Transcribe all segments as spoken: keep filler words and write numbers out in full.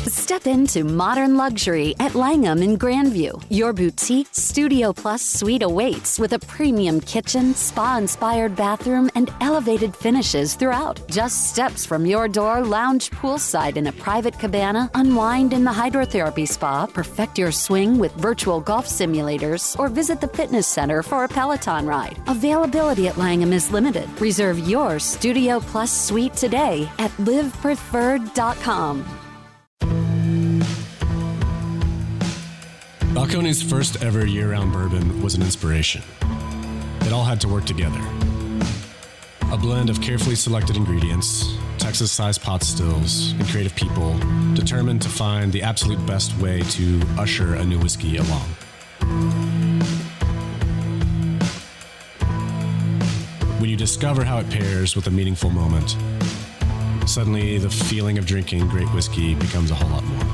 Step into modern luxury at Langham in Grandview. Your boutique Studio Plus suite awaits with a premium kitchen, spa-inspired bathroom, and elevated finishes throughout. Just steps from your door, lounge poolside in a private cabana, unwind in the hydrotherapy spa, perfect your swing with virtual golf simulators, or visit the fitness center for a Peloton ride. Availability at Langham is limited. Reserve your Studio Plus suite today at live preferred dot com. Balcones' first ever year-round bourbon was an inspiration. It all had to work together. A blend of carefully selected ingredients, Texas-sized pot stills, and creative people determined to find the absolute best way to usher a new whiskey along. When you discover how it pairs with a meaningful moment, suddenly the feeling of drinking great whiskey becomes a whole lot more.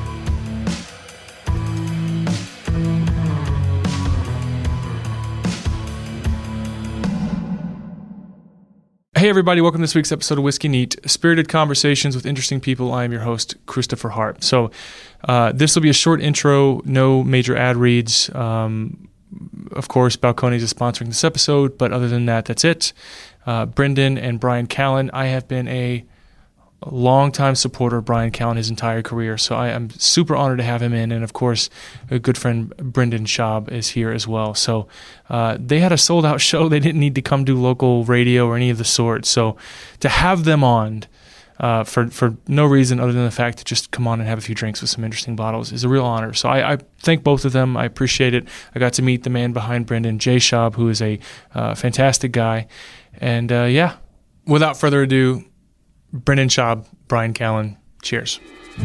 Hey everybody, welcome to this week's episode of Whiskey Neat, spirited conversations with interesting people. I am your host, Christopher Hart. So uh, this will be a short intro, no major ad reads. Um, of course, Balcones is sponsoring this episode, but other than that, that's it. Uh, Brendan and Brian Callen, I have been a a longtime supporter of Brian Callen his entire career, so I am super honored to have him in. And of course, a good friend Brendan Schaub is here as well. So uh, they had a sold out show. They didn't need to come do local radio or any of the sort. So to have them on uh, for for no reason other than the fact to just come on and have a few drinks with some interesting bottles is a real honor. So I, I thank both of them. I appreciate it. I got to meet the man behind Brendan, Jay Schaub, who is a uh, fantastic guy. And uh, yeah, without further ado, Brendan Schaub, Brian Callen, cheers.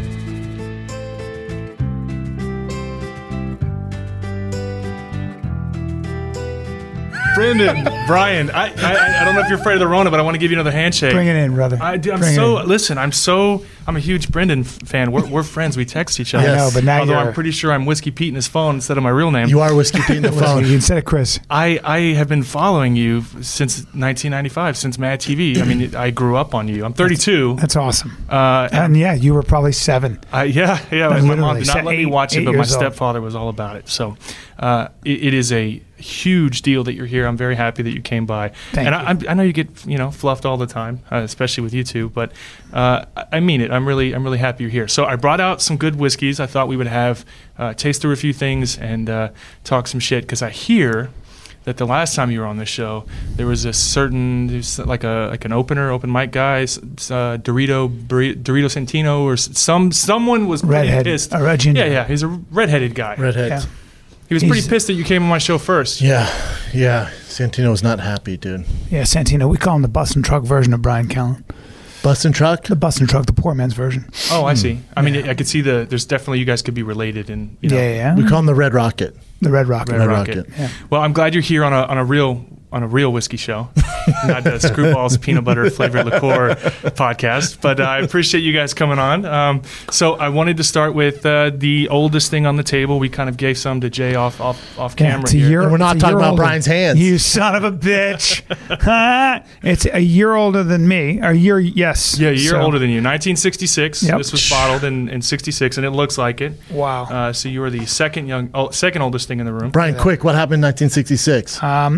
Brendan, Brian, I, I I don't know if you're afraid of the Rona, but I want to give you another handshake. Bring it in, brother. I do, I'm Bring so listen. I'm so I'm a huge Brendan f- fan. We're we're friends. We text each other. I know, but now although you're... I'm pretty sure I'm Whiskey Pete in his phone instead of my real name. You are Whiskey Pete in the phone instead of Chris. I, I have been following you since nineteen ninety-five, since Mad T V. I mean, I grew up on you. I'm thirty-two. That's, that's awesome. Uh, and, and yeah, you were probably seven. Uh, yeah, yeah. Like my mom did not eight, let me watch it, but my years old. stepfather was all about it. So uh, it, it is a huge deal that you're here. I'm very happy that you came by. Thank and you. I, I'm- I know you get you know fluffed all the time, uh, especially with you two. But uh, I- I mean it. I'm really I'm really happy you're here. So I brought out some good whiskeys. I thought we would have uh, taste through a few things and uh, talk some shit because I hear that the last time you were on the show, there was a certain, there's like a like an opener, open mic guy, s- s- uh, Dorito Burri- Dorito Santino, or s- some someone was pretty Redhead. pissed. A red ginger. Yeah, yeah, he's a redheaded guy. Redhead. Yeah. He was He's- pretty pissed that you came on my show first. Yeah, yeah. Santino was not happy, dude. Yeah, Santino. We call him the bus and truck version of Brian Callen. Bus and truck? The bus and truck, the poor man's version. Oh, I see. I mean, I could see the. There's definitely you guys could be related, and you know, Yeah, yeah. We call him the Red Rocket. The Red Rocket. Red Red Rocket. Rocket. Yeah. Well, I'm glad you're here on a on a real on a real whiskey show, not the Screwballs peanut butter flavored liqueur podcast. But uh, I appreciate you guys coming on. Um, so I wanted to start with uh, the oldest thing on the table. We kind of gave some to Jay off off off Yeah, camera it's a here. year- And we're not it's a talking year about older. Brian's hands. You son of a bitch. It's a year older than me. A year, yes. Yeah, a year So- older than you. nineteen sixty-six. Yep. This was bottled in, in sixty-six, and it looks like it. Wow. Uh, so you were the second young, oh, second oldest thing in the room. Brian, quick, what happened in nineteen sixty-six? Um,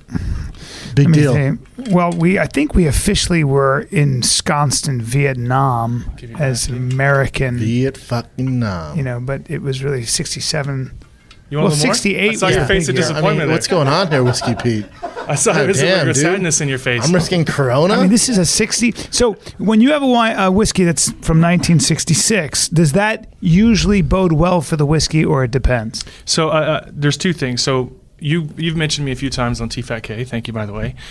Big let me deal. think. Well, we I think we officially were ensconced in Vietnam Give you as that. American. Viet fucking Nam. You know, but it was really sixty-seven. You want Well, a little more? sixty-eight I saw was your the face of big year. I disappointment mean, there. what's going on here, Whiskey Pete? I saw God it was a damn, look of dude. sadness in your face. I'm risking Corona? I mean, this is a sixty. So when you have a, wi- a whiskey that's from nineteen sixty-six, does that usually bode well for the whiskey, or it depends? So uh, uh, there's two things. So you you've mentioned me a few times on T F A T K. Thank you, by the way.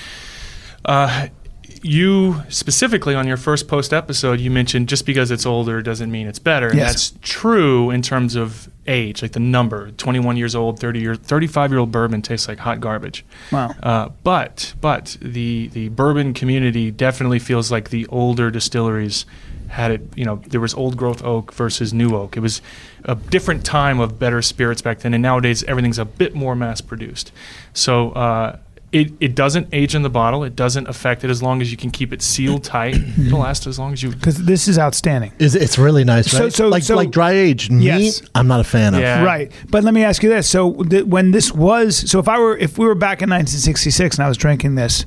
Uh, you specifically on your first post episode, you mentioned just because it's older doesn't mean it's better. And Yes. that's true in terms of age, like the number. twenty-one years old, thirty year, thirty-five year old bourbon tastes like hot garbage. Wow. Uh, but but the the bourbon community definitely feels like the older distilleries had it. You know, there was old growth oak versus new oak. It was a different time of better spirits back then, and nowadays everything's a bit more mass produced. So uh, It it doesn't age in the bottle. It doesn't affect it as long as you can keep it sealed tight. It'll last as long as you. Because this is outstanding. Is it's really nice, right? So- so- like so- like dry aged meat. Yes. I'm not a fan of. Yeah. Right. But let me ask you this. So th- when this was, so if I were, if we were back in nineteen sixty-six and I was drinking this,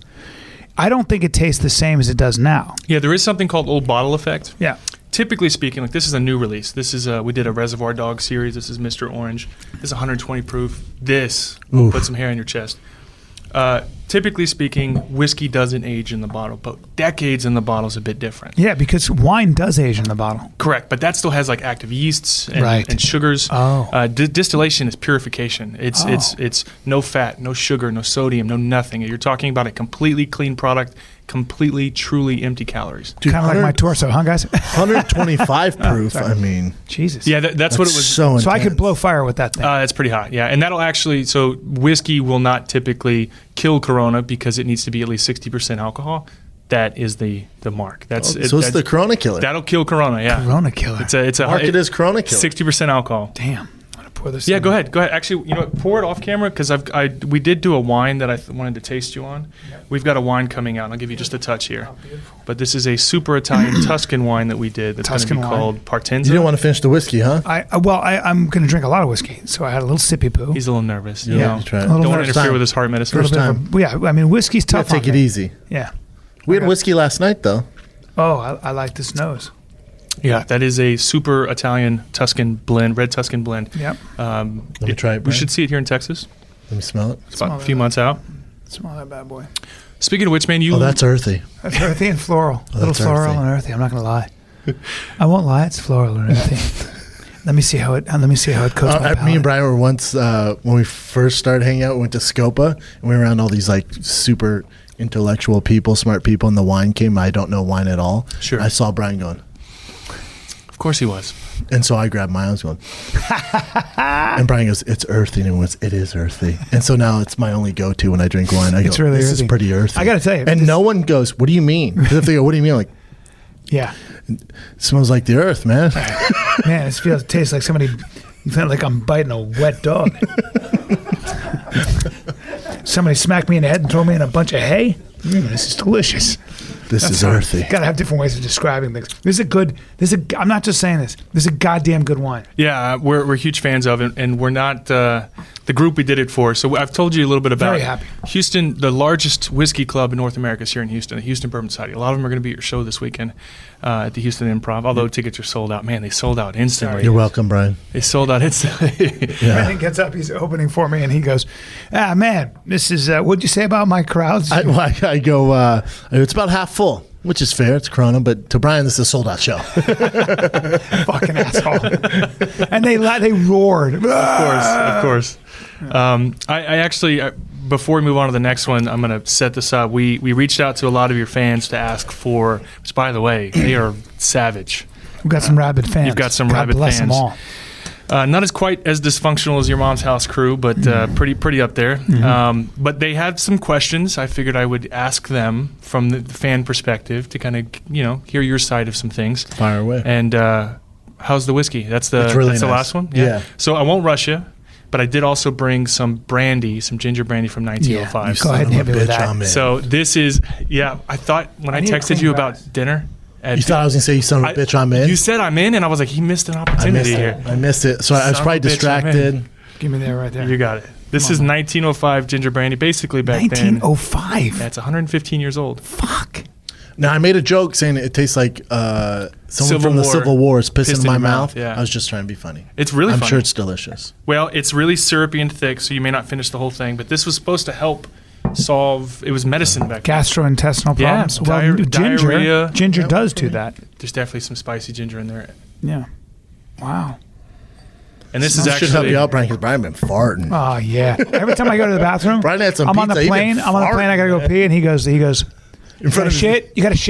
I don't think it tastes the same as it does now. Yeah, there is something called old bottle effect. Yeah. Typically speaking, like this is a new release. This is a, we did a Reservoir Dog series. This is Mister Orange. This is one hundred twenty proof. This will Oof. put some hair on your chest. Uh, typically speaking, whiskey doesn't age in the bottle, but decades in the bottle is a bit different. Yeah, because wine does age in the bottle. Correct, but that still has like active yeasts and, Right. and sugars. Oh. Uh, di- distillation is purification. It's Oh. it's it's no fat, no sugar, no sodium, no nothing. You're talking about a completely clean product, completely, truly empty calories. Dude, Kind of like my one hundred torso, huh, guys? one hundred twenty-five proof. sorry. I mean, Jesus. Yeah, that, that's, what it was. So, So I could intense. blow fire with that thing. Uh, it's pretty hot, yeah. And that'll actually, so whiskey will not typically kill Corona because it needs to be at least sixty percent alcohol. That is the the mark. That's Oh, it, so it's that's- the Corona killer. That'll kill Corona, yeah. Corona killer. It's a it's a Market is Corona killer. sixty percent alcohol. Damn. I'm going to pour this Yeah, in. go ahead. Go ahead. Actually, you know what? Pour it off camera because I've I we did do a wine that I th- wanted to taste you on. We've got a wine coming out. And I'll give you just a touch here. But this is a super Italian Tuscan wine that we did. That's going to Tuscan be wine. called Partenza. You didn't want to finish the whiskey, huh? I, uh, well, I, I'm going to drink a lot of whiskey, so I had a little sippy poo. He's a little nervous. You Yeah, know? you try it. A little Don't want to First interfere time. with his heart medicine. First Little bit of a- yeah, I mean, whiskey's Yeah, tough. take on it me. easy. Yeah. We had Okay. whiskey last night, though. Oh, I, I like this nose. Yeah, that is a super Italian Tuscan blend, red Tuscan blend. Yep. Um, Let me try it, We Brian. should see it here in Texas. Let me smell it. It's about Smell a few that. months out. Smell that bad boy. Speaking of which, man, you Oh, that's earthy. That's earthy and floral. Oh, A little that's floral earthy. and earthy. I'm not going to lie. I won't lie. It's floral and earthy. Let me see how it. Uh, let me see how it coats Uh, my uh, palate. me and Brian were once uh, when we first started hanging out. We went to Scopa and we were around all these like super intellectual people, smart people, and the wine came. I don't know wine at all. Sure. I saw Brian going, Of course he was. and so I grabbed my arms going, and Brian goes, "It's earthy," and it was, "It is earthy." And so now it's my only go-to when I drink wine. I It's go, really "This earthy. is pretty earthy." I gotta tell you, and this- no one goes, "What do you mean?" Because if they go, "What do you mean?" I'm like, Yeah. it smells like the earth, man. Man, it feels. It tastes like somebody. You feel like I'm biting a wet dog. Somebody smacked me in the head and threw me in a bunch of hay. Mm, this is delicious. This is earthy. Got to have different ways of describing things. This is a good. This is. A, I'm not just saying this. This is a goddamn good wine. Yeah, we're, we're huge fans of it, and we're not uh, the group we did it for. So I've told you a little bit about Very happy. Houston. The largest whiskey club in North America is here in Houston, the Houston Bourbon Society. A lot of them are going to be at your show this weekend uh, at the Houston Improv. Although tickets are sold out, man, they sold out instantly. You're welcome, Brian. They sold out instantly. Yeah. Brandon gets up. He's opening for me, and he goes, "Ah, man, this is. Uh, what'd you say about my crowds?" I, well, I, I go, uh, it's about half full, which is fair. It's Corona, but to Brian, this is a sold out show. Fucking asshole. And they la- they roared. Of course, of course. Um, I, I actually, uh, before we move on to the next one, I'm going to set this up. We we reached out to a lot of your fans to ask for, which by the way, they are savage. We've got some rabid fans. You've got some God rabid bless them fans. all. Uh, not as quite as dysfunctional as your mom's house crew, but uh, pretty pretty up there. Um, but they had some questions. I figured I would ask them from the fan perspective to kind of you know hear your side of some things. Fire away. And uh, how's the whiskey? That's the It's really that's the nice. last one. Yeah. So I won't rush you, but I did also bring some brandy, some ginger brandy from nineteen oh five. Go ahead and hit me with that. I'm in. So this is yeah. I thought when I I, need a texted clean you glass. about dinner. At, You thought I was going to say, you son of a I- bitch, I'm in? You said I'm in, and I was like, he missed an I opportunity missed here. it. I missed it. So I was Son probably of a bitch, I'm in. distracted. Give me that right there. You got it. This Come is on. nineteen oh five ginger brandy. Basically, back nineteen then, oh five. yeah, it's one hundred fifteen years old. Fuck. Now, I made a joke saying it tastes like uh, someone Civil from the War. Civil War is pissing Pissed in in my your mouth. mouth, yeah. I was just trying to be funny. It's really I'm funny. sure it's delicious. Well, it's really syrupy and thick, so you may not finish the whole thing. But this was supposed to help solve. It was medicine back then. Gastrointestinal Yeah, problems. well, diar- ginger. diarrhea. Ginger Yeah, does for do me. that. There's definitely some spicy ginger in there. Yeah. Wow. And this This is should help actually you out, Brian, because Brian been farting. Oh yeah. Every time I go to the bathroom, Brian had some I'm on pizza. the He been plane. I'm on the plane. I gotta go farting, pee, and he goes. He goes. In You front got of shit. You got to shit.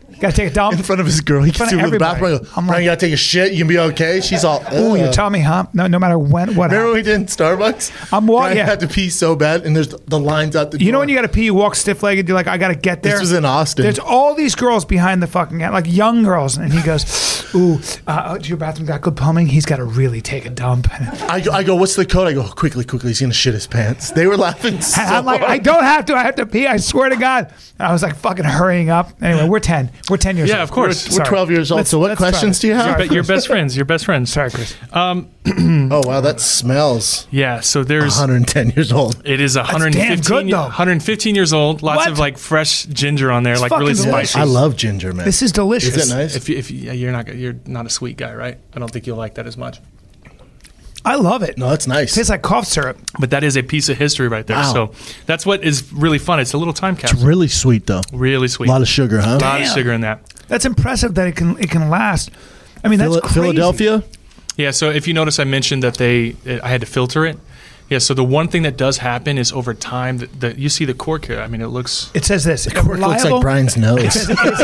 Gotta take a dump in front of his girl. He front can of see the bathroom. I everybody. go, I'm Brian, like- you gotta take a shit. You can be okay. She's all. Oh, you "Ugh." tell me, huh? No, no matter when, what. Remember when happens. we did in Starbucks? I'm wa- Brian yeah. had to pee so bad, and there's the lines out the door. You know when you got to pee, you walk stiff-legged. You're like, I got to get there. This was in Austin. There's all these girls behind the fucking like young girls, and he goes, "Ooh, uh, oh, your bathroom got good plumbing. He's got to really take a dump." I go, I go, what's the code? I go, quickly, quickly. He's gonna shit his pants. They were laughing so And I'm like, hard. I don't have to. I have to pee. I swear to God. And I was like fucking hurrying up. Anyway, we're ten. We're ten years. Yeah, old. of course. We're Sorry. twelve years old. Let's- so what let's questions try do you this. have? But your best friends, your best friends. Sorry, Chris. Um, Oh wow, that smells. yeah. So there's. one hundred ten years old. It is one hundred damn fifteen, good, though. one hundred fifteen years old. Lots What? of like fresh ginger on there, like fucking really delicious. spicy. I love ginger, man. This is delicious. Is it nice? If you, if you, yeah, you're not you're not a sweet guy, right? I don't think you'll like that as much. I love it. No, that's nice. Tastes like cough syrup. But that is a piece of history right there. Wow. So that's what is really fun. It's a little time It's capsule. really sweet though. Really sweet. A lot of sugar, huh? A lot of Damn. sugar in that. That's impressive that it can it can last. I mean, that's Phila- crazy. Philadelphia. Yeah. So if you notice, I mentioned that they I had to filter it. Yeah. So the one thing that does happen is over time that, that you see the cork here. I mean, it looks. It says this. Cork looks like reliable- Brian's nose.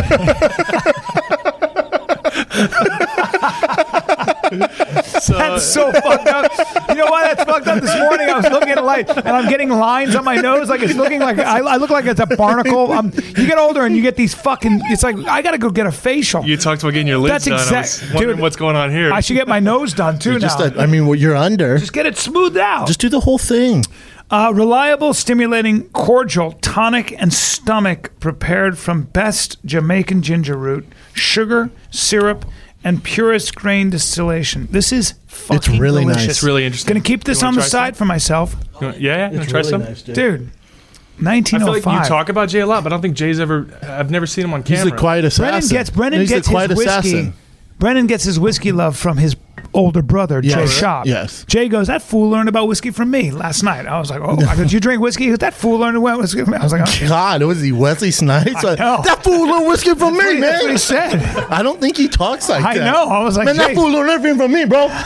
That's so fucked up. You know why that's fucked up? This morning I was looking at a light and I'm getting lines on my nose. Like it's looking like I, I look like it's a barnacle. Um, you get older and you get these fucking. It's like I gotta go get a facial. You talked about getting your lids That's done. exact- I was wondering dude, what's going on here. I should get my nose done too You're now. just a, I mean, well, you're under. Just get it smoothed out. Just do the whole thing. Uh, reliable, stimulating, cordial, tonic, and stomach prepared from best Jamaican ginger root, sugar, syrup, and purest grain distillation. This is fucking really nice. delicious. It's really interesting. Gonna keep this You on wanna the try side for myself. You want- yeah, yeah. You want to try some? dude. Dude, I nineteen feel oh like five. you talk about Jay a lot, but I don't think Jay's ever. I've never seen him on He's camera. the quiet assassin. Brennan gets Brennan He's gets the quiet his whiskey. assassin. Brennan gets his whiskey love from his older brother, Jay Yes. Shop. Yes. Jay goes, that fool learned about whiskey from me last night. I was like, oh, I go, did you drink whiskey? He goes, that fool learned about whiskey from me. I was like, oh. God, was he Wesley Snipes? I know. That fool learned whiskey from me, That's what he man. said. I don't think he talks like I that. know. I was like, man, Jay- that fool learned everything from me, bro.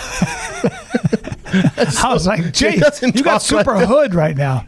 I was like, Jay, doesn't you got talk like super that. hood right now.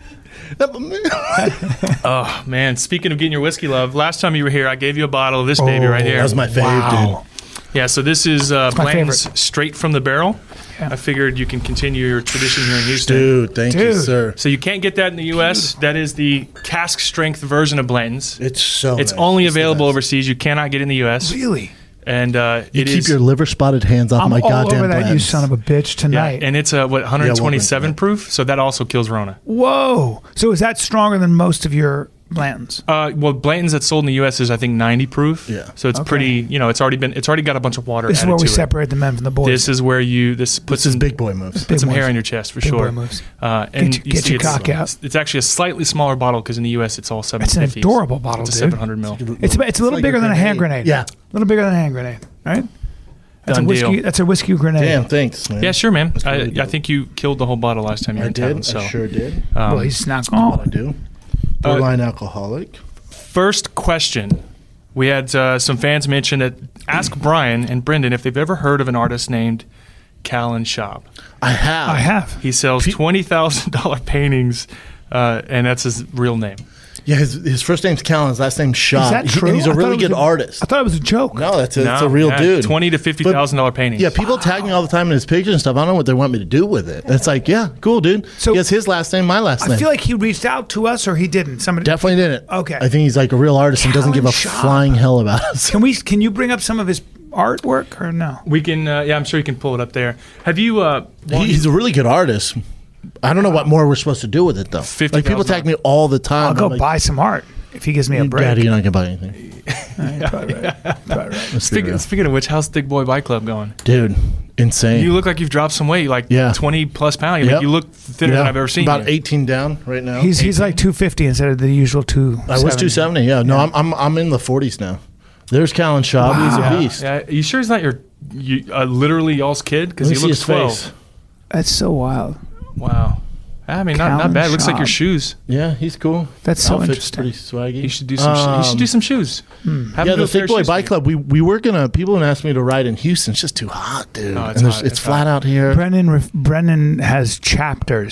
Oh man! Speaking of getting your whiskey love, last time you were here, I gave you a bottle of this baby right here. That was my favorite, Wow. Yeah, so this is uh, my Blanton's favorite. straight from the barrel. Yeah. I figured you can continue your tradition here in Houston. dude. Thank you, Dude. sir. So you can't get that in the U S. That is the cask strength version of Blanton's. It's so. It's nice. only It's the available best. overseas. You cannot get it in the U S. Really? And uh, You it keep is- your liver spotted hands off I'm my all goddamn over that, you blends. son of a bitch, yeah, tonight. and it's a what one twenty-seven Yeah, proof. So that also kills Rona. Whoa. So is that stronger than most of your Blantons? Uh, well, Blanton's that's sold in the U S is I think ninety proof. Yeah. So it's Okay. pretty. You know, it's already been. It's already got a bunch of water. This is added where we to it. separate the men from the boys. This is where you. This puts This is some, big boy moves. Big put some hair moves. on your chest for Big sure. boy moves. Uh, and your- you get see your it's, cock out. It's actually a slightly smaller bottle because in the U S it's all seven It's an fifty. adorable bottle, It's a dude. seven hundred mil. It's, it's a little like bigger a than a hand grenade. grenade. Yeah. A little bigger than a hand grenade, right? That's Done a whiskey. deal. That's a whiskey grenade. Damn, thanks, man. Yeah, sure, man. I, really I dope. think you killed the whole bottle last time you were I in town. did. So, I sure did. um, Well, he's not. I Oh, do. Borderline alcoholic. first question. We had uh, some fans mention that ask Brian and Brendan if they've ever heard of an artist named Callan Schaub. I have. I have. He sells twenty thousand dollars paintings, uh, and that's his real name. Yeah, his, his first name's Callan. His last name's Shaw. Is that He- true? and he's a I thought really it was good a- artist. I thought it was a joke. No, that's a, that's No, a real yeah, dude. twenty to fifty thousand dollars paintings. Yeah, people tag me all the time in his pictures and stuff. I don't know what they want me to do with it. It's like, yeah, cool, dude. So- he has his last name, my last I name. feel like he reached out to us, or he didn't. Somebody. Definitely didn't. Okay. I think he's like a real artist and doesn't give a Callan Schaub. flying hell about us. Can we? Can you bring up some of his artwork or no? We can. Uh, yeah, I'm sure you can pull it up there. Have you? Uh, He- he's a really good artist. I don't know what more we're supposed to do with it though. fifty Like people tag me all the time. I'll go I'm like, buy some art if he gives me a break. Daddy, you're not gonna buy anything, Probably right. Probably right. Let's be Speaking, real. speaking of which, how's Thick Boy Bike Club going? dude. Insane. You look like you've dropped some weight, like Yeah. twenty plus pounds. Like Yep. you look thinner than Yeah, I've ever seen About you. eighteen down right now. He's he's like two fifty instead of the usual two. I was two seventy. Yeah, no, I'm I'm I'm in the forties now. There's Callan Schaub. He's Wow. a beast. Yeah, you sure he's not your, you, uh, literally y'all's kid? Because Let he me see looks his twelve. face. That's so wild. Wow. I mean, not, not Callan bad. Looks like your Schaub. shoes. Yeah, he's cool. That's so Outfit's interesting. pretty swaggy. He should do some. sh- he should do some shoes. Have him Yeah, do a the pair Thick of Boy shoes Bike for you. Club. We we were gonna. People have asked me to ride in Houston. It's just too hot, dude. No, it's and there's, hot. it's It's flat hot. out here. Brennan ref- Brennan has chapters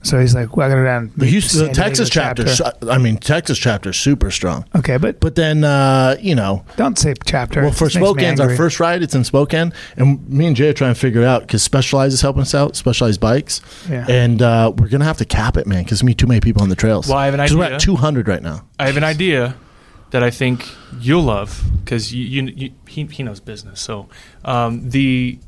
So he's like, well, I got to go down. The Houston, the Texas chapter, chapter. I mean, Texas chapter is super strong. Okay, but but then uh, you know, don't say chapter. Well, for Spokane's our first ride. It's in Spokane, and me and Jay are trying to figure it out because Specialized is helping us out. Specialized Bikes, yeah. and uh, we're gonna have to cap it, man, because me too many people on the trails. Well, I have an idea. We're at two hundred right now. I have an idea that I think you'll love because you, you, you he he knows business. So um, the.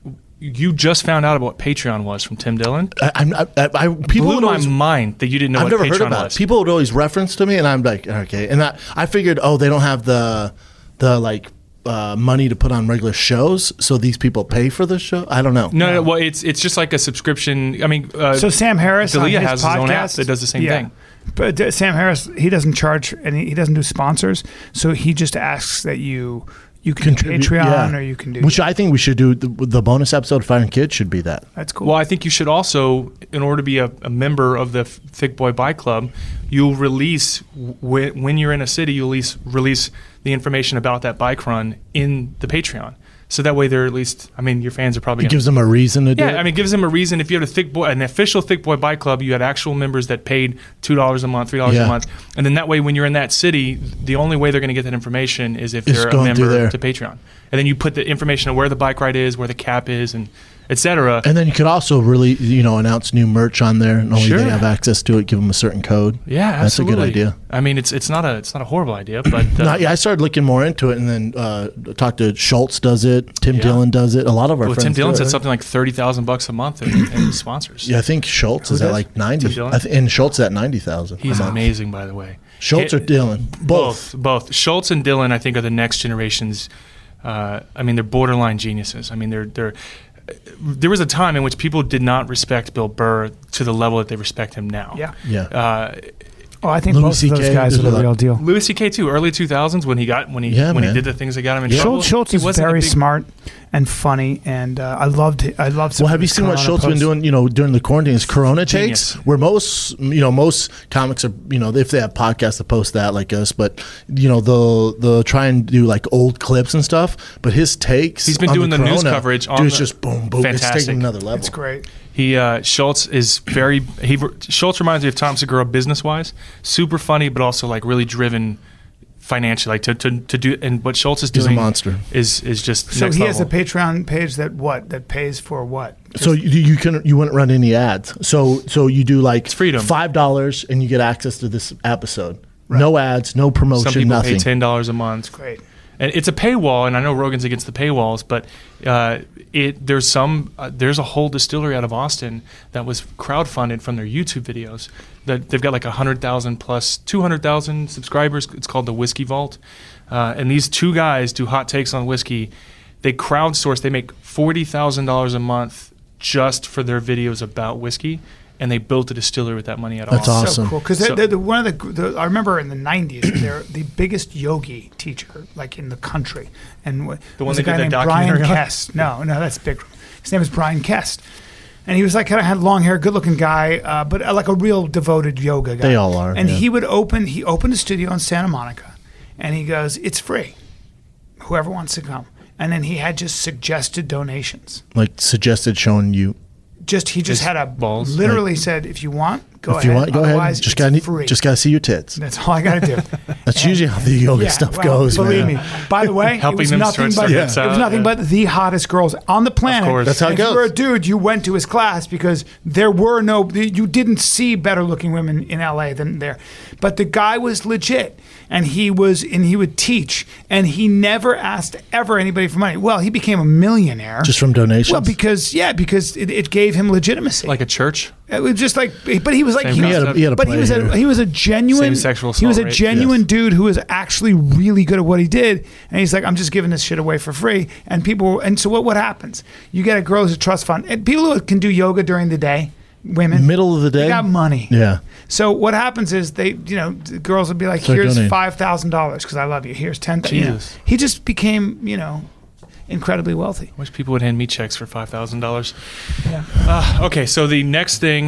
You just found out about what Patreon was from Tim Dillon. I, I, I, I people blew my always, mind that you didn't know I've what never Patreon heard about was. It. People would always reference to me, and I'm like, okay. And I, I figured, oh, they don't have the the like uh, money to put on regular shows, so these people pay for the show. I don't know. No, no, no well, it's it's just like a subscription. I mean, uh, so Sam Harris Dalia on his has podcast, his own app that does the same yeah. thing. But uh, Sam Harris, he doesn't charge any. He doesn't do sponsors, so he just asks that you. You can Contribute, do Patreon yeah. or you can do... Which I think we should do. The, the bonus episode of Fire and Kids should be that. That's cool. Well, I think you should also, in order to be a, a member of the Thick Boy Bike Club, you'll release, w- when you're in a city, you'll release, release the information about that bike run in the Patreon. So that way they're at least, I mean, your fans are probably It gonna, gives them a reason to do yeah, it. I mean, it gives them a reason. If you had a Thick Boy, an official Thick Boy Bike Club, you had actual members that paid two dollars a month, three dollars Yeah. a month. And then that way, when you're in that city, the only way they're going to get that information is if It's they're a going through member there. to Patreon. And then you put the information of where the bike ride is, where the cap is, and et cetera. And then you could also really, you know, announce new merch on there, and only Sure. they have access to it. Give them a certain code. Yeah, that's absolutely. a good idea. I mean, it's it's not a it's not a horrible idea, but uh, No, yeah, I started looking more into it, and then uh, talked to Schultz. Does it? Tim Yeah. Dillon does it. A lot of our well, friends. Tim Dillon do said it, right? something like thirty thousand bucks a month in, in sponsors. Yeah, I think Schultz Who is at does? like ninety. Tim Dillon? I th- and Schultz is at ninety thousand. He's amazing, by the way. Schultz He- or Dillon? Both. Both, both. Schultz and Dillon, I think, are the next generations. Uh, I mean, they're borderline geniuses. I mean, they're they're. There was a time in which people did not respect Bill Burr to the level that they respect him now. Yeah. Yeah. Uh, oh, I think Louis both of those C K, guys are there's the a real lot- deal. Louis C K too, early two thousands when he got when he Yeah, when man. he did the things that got him in Yeah. trouble. Schultz, Schultz he is wasn't a very big- smart and funny, and uh, I loved I loved. some Well, of have you his seen what Corona Schultz been posts. doing? You know, during the quarantine, is Corona Genius. takes, where most, you know, most comics are, you know, if they have podcasts to post that like us, but you know, they'll they'll try and do like old clips and stuff. But his takes, He's been on doing the news Corona, coverage on dude, it's the- just boom, boom. It's Fantastic. taking another level. It's great. He uh, Schultz is very he Schultz reminds me of Tom Segura business wise, super funny, but also like really driven financially, like to, to, to do. And what Schultz is He's a doing monster. is is just So next he level. has a Patreon page that what that pays for what? So you, you can you wouldn't run any ads. So so you do like It's freedom. five dollars and you get access to this episode. No ads, no promotion, Some people nothing. pay ten dollars a month. Great. And it's a paywall, and I know Rogan's against the paywalls, but uh, it there's some uh, there's a whole distillery out of Austin that was crowdfunded from their YouTube videos. That they've got like a hundred thousand plus two hundred thousand subscribers. It's called the Whiskey Vault, uh, and these two guys do hot takes on whiskey. They crowdsource. They make forty thousand dollars a month just for their videos about whiskey, and they built a distillery with that money at That's all. awesome. So cool because So- the, the, one of the, the I remember in the nineties they're the biggest yogi teacher like in the country, and w- The one was a that guy did that named Brian documentary on? Kest. No, no, that's big. His name is Brian Kest, and he was like kind of had long hair, good looking guy, uh, but uh, like a real devoted yoga guy. They all are, And yeah. he would open he opened a studio in Santa Monica, and he goes, "It's free, whoever wants to come." And then he had just suggested donations. Like suggested showing you. Just he just His had a balls. literally said, "If you want, go if ahead. you want, go ahead. Otherwise, Just it's gotta free." just gotta see your tits. That's all I got to do. That's usually how the yoga stuff well, goes, Believe man. me. By the way, Helping it was them nothing stretch but their it hips was out, nothing yeah. but the hottest girls on the planet. course. That's how it And goes. If you were a dude, you went to his class because there were no, you didn't see better looking women in L A than there. But the guy was legit, and he was, and he would teach, and he never asked ever anybody for money. Well, he became a millionaire Just from donations. Well, because yeah, because it, it gave him legitimacy. Like a church. It was just like, but he was like, Same he, He was, had a- he had a but he play was here. a he was a genuine Same sexual He was a assault rate. genuine Yes. dude who was actually really good at what he did, and he's like, I'm just giving this shit away for free. And people, and so what? What happens? You get a girl who's a trust fund, and people who can do yoga during the day, women, Middle of the day. they got money. Yeah. So what happens is they, you know, the girls would be like, Start here's donating. five thousand dollars because I love you. Here's ten. You know. Jesus. He just became, you know, incredibly wealthy. I wish people would hand me checks for five thousand dollars. Yeah. Uh, okay, so the next thing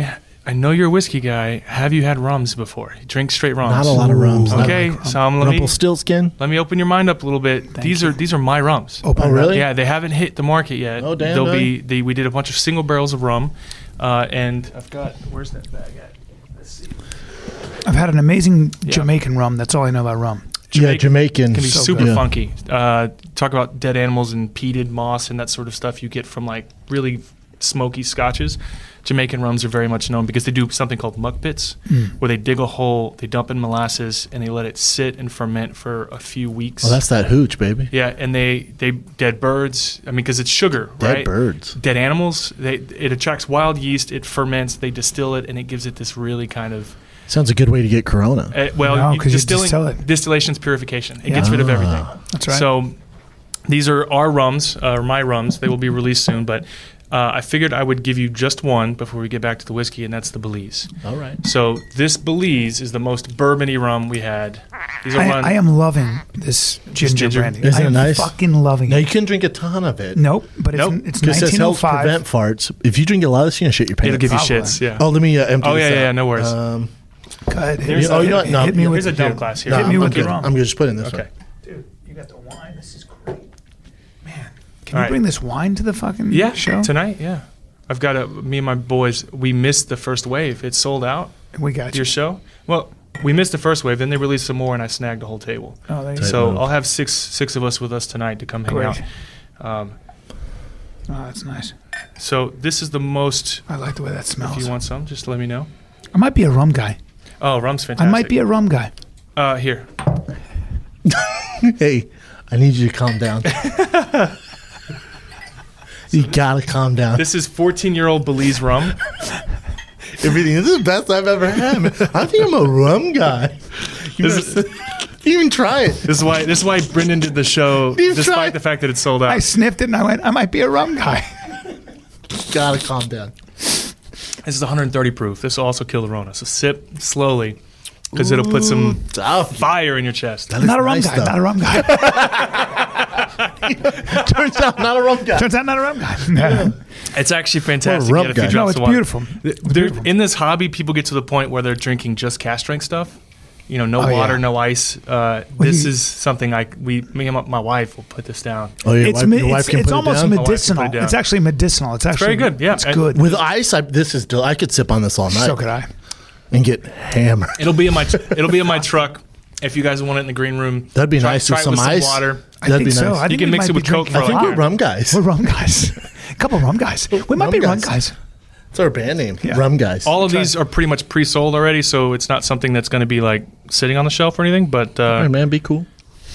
I know you're a whiskey guy. Have you had rums before? You drink straight rums. Not a lot of rums. Okay, like rum. so um, let me Rumpelstiltskin. let me open your mind up a little bit. Thank these you. are these are my rums. Open Oh, it up. really? Yeah, they haven't hit the market yet. Oh, damn, They'll really? be. They, we did a bunch of single barrels of rum, uh, and I've got. Where's that bag at? Let's see. I've had an amazing Yeah. Jamaican rum. That's all I know about rum. Yeah, Jamaican. Can be So super good. funky. Uh, talk about dead animals and peated moss and that sort of stuff you get from like really smoky scotches. Jamaican rums are very much known because they do something called muck pits, Mm. where they dig a hole, they dump in molasses, and they let it sit and ferment for a few weeks. Oh, that's that hooch, baby. yeah, and they they dead birds. I mean, because it's sugar, Dead right? birds. Dead animals. They it attracts wild yeast. It ferments. They distill it, and it gives it this really kind of Sounds a good way to get Corona. uh, well, No, you- 'cause you distilling distill it. distillation's purification. It Yeah. gets rid of Ah. everything. That's right. So these are our rums, uh, or my rums. They will be released soon, but uh, I figured I would give you just one before we get back to the whiskey, and that's the Belize. All right. So this Belize is the most bourbony rum we had. These are I, run. I am loving this ginger, ginger? brandy. Isn't I it am nice? fucking loving Now, it. you can drink a ton of it. Nope, but it's, Nope. it's Because this nineteen oh helps five. prevent farts. If you drink a lot of this kind of shit, you're paying. It'll give you Probably. shits. Yeah. Oh, let me uh, empty Oh, this yeah, out. yeah, no worries. Um, Good. Here's hit, a- oh, you know what? hit, No, hit me with Here's a the dump dude. glass here. no, Hit me I'm with the good. rum. I'm just putting this Okay. one. Dude, you got the wine. This is great. Man, can All you right. bring this wine to the fucking Yeah. show? Tonight. Yeah. I've got a. Me and my boys. We missed the first wave. It sold out. We got you. Your show. Well, we missed the first wave. Then they released some more, and I snagged the whole table. Oh, there you Tight So move. I'll have six six of us with us tonight to come hang Great. out. Um, Oh, that's nice. so this is the most. I like the way that If smells. you want some, just let me know. I might be a rum guy. Oh, rum's fantastic. I might be a rum guy. Uh, here. Hey, I need you to calm down. You gotta calm down. This is fourteen-year-old Belize rum. Everything. This is the best I've ever had. Man. I think I'm a rum guy. You This is, even try it. this is why. This is why Brendan did the show, You've despite tried- the fact that it's sold out. I sniffed it and I went, I might be a rum guy. Gotta calm down. This is one hundred thirty proof. This will also kill the Rona. So sip slowly, because it'll put some Tough. fire in your chest. That is Not a rum nice, guy. though. Not a rum guy. Turns out, not a rum guy. Turns out, not a rum guy. Yeah. It's actually fantastic. rum Get a few guy. drops No, of it's water. beautiful. There- In this hobby, people get to the point where they're drinking just cast strength stuff. You know, no Oh, water, yeah. no ice. Uh, Well, this you- is something I we me and my- my wife will put this down. Oh, your It's, wife, me- your wife it's, can it's put almost it down? My wife can medicinal. put it down. It's actually medicinal. It's actually very good, yeah. It's And- good. With ice, I, this is. Del- I could sip on this all night so could I. and get hammered. It'll be in my it'll be in my truck. If you guys want it in the green room, That'd be try, nice try with it with some some ice. water. I That'd think be so. nice. I You think can we mix might it be with Coke drinking for I a think lot. we're rum guys. We're rum guys. A couple rum guys. We might Rum be rum guys. guys. It's our band name. Yeah. Rum guys. All of these are pretty much pre-sold already, so it's not something that's going to be like sitting on the shelf or anything. But All uh, right, man, be cool.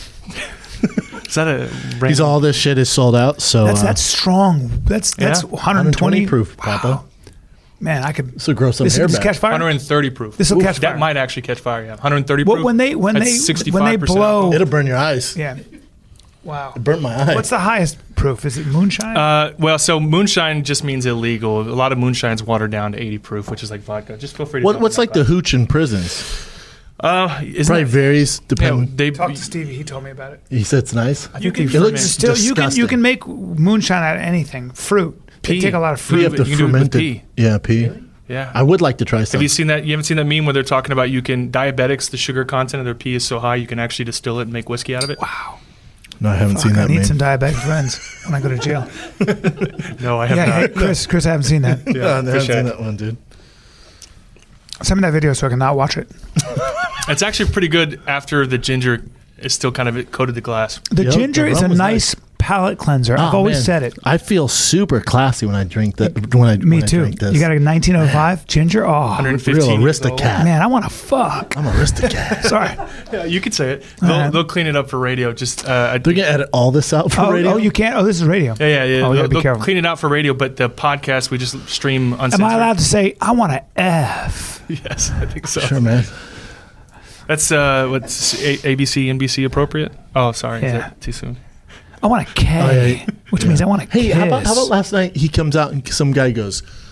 is that a These random- all this shit is sold out. So That's uh, that's strong. That's that's Yeah. one hundred twenty proof, Wow. Papa. Man, I could. This will grow some This hair will back. catch fire. one hundred thirty proof? This will Oof, catch that fire. might actually catch fire. Yeah, one hundred thirty Well, proof. when they when That's they sixty-five when they percent blow. alcohol. It'll burn your eyes. Yeah. Wow. It burnt my eyes. What's the highest proof? Is it moonshine? Uh, well, so moonshine just means illegal. A lot of moonshine's watered down to eighty proof, which is like vodka. Just feel free to. What, dump what's in like that the hooch in prisons? glass. Uh, isn't Probably it- varies yeah, depending. they. Talk to Stevie. He told me about it. He said it's nice. You can it looks Still, you can disgusting. you can make moonshine out of anything. Fruit. They Pea. take a lot of You fruit. have to You can do it with ferment it. pea. Yeah, pea. Yeah. I would like to try some. Have you seen that? You haven't seen that meme where they're talking about you can diabetics. The sugar content of their pea is so high you can actually distill it and make whiskey out of it. Wow. No, I haven't Fuck, seen I that. need meme. some diabetic friends when I go to jail. No, I have Yeah, not. hey, Chris, Chris, I haven't seen that. Yeah, I haven't appreciate seen it. that one, dude. Send me that video so I can not watch it. It's actually pretty good after the ginger is still kind of coated the glass. The Yep, ginger the is rum a was nice palate cleanser. I've Oh, always man. said it. I feel super classy when I drink that. When I Me when I too. drink this. You got a nineteen oh five ginger? Oh, one hundred fifteen real years old. aristocat. man, I want to fuck. I'm a aristocrat. Sorry. Yeah, you could say it. They'll, Alright. they'll clean it up for radio. Just uh, I- They're gonna edit all this out for Oh, radio. oh, you can't? Oh, this is radio. yeah, yeah, yeah. Oh, we they'll gotta be they'll careful. clean it out for radio, but the podcast we just stream uncensored. Am I allowed to say, I want to F? Yes, I think so. Sure, man. That's uh, what's A- ABC, N B C appropriate? Oh, sorry, Yeah. is that too soon? I want a K, Oh, yeah. which means I want to Hey, kiss. how about, how about last night he comes out and some guy goes,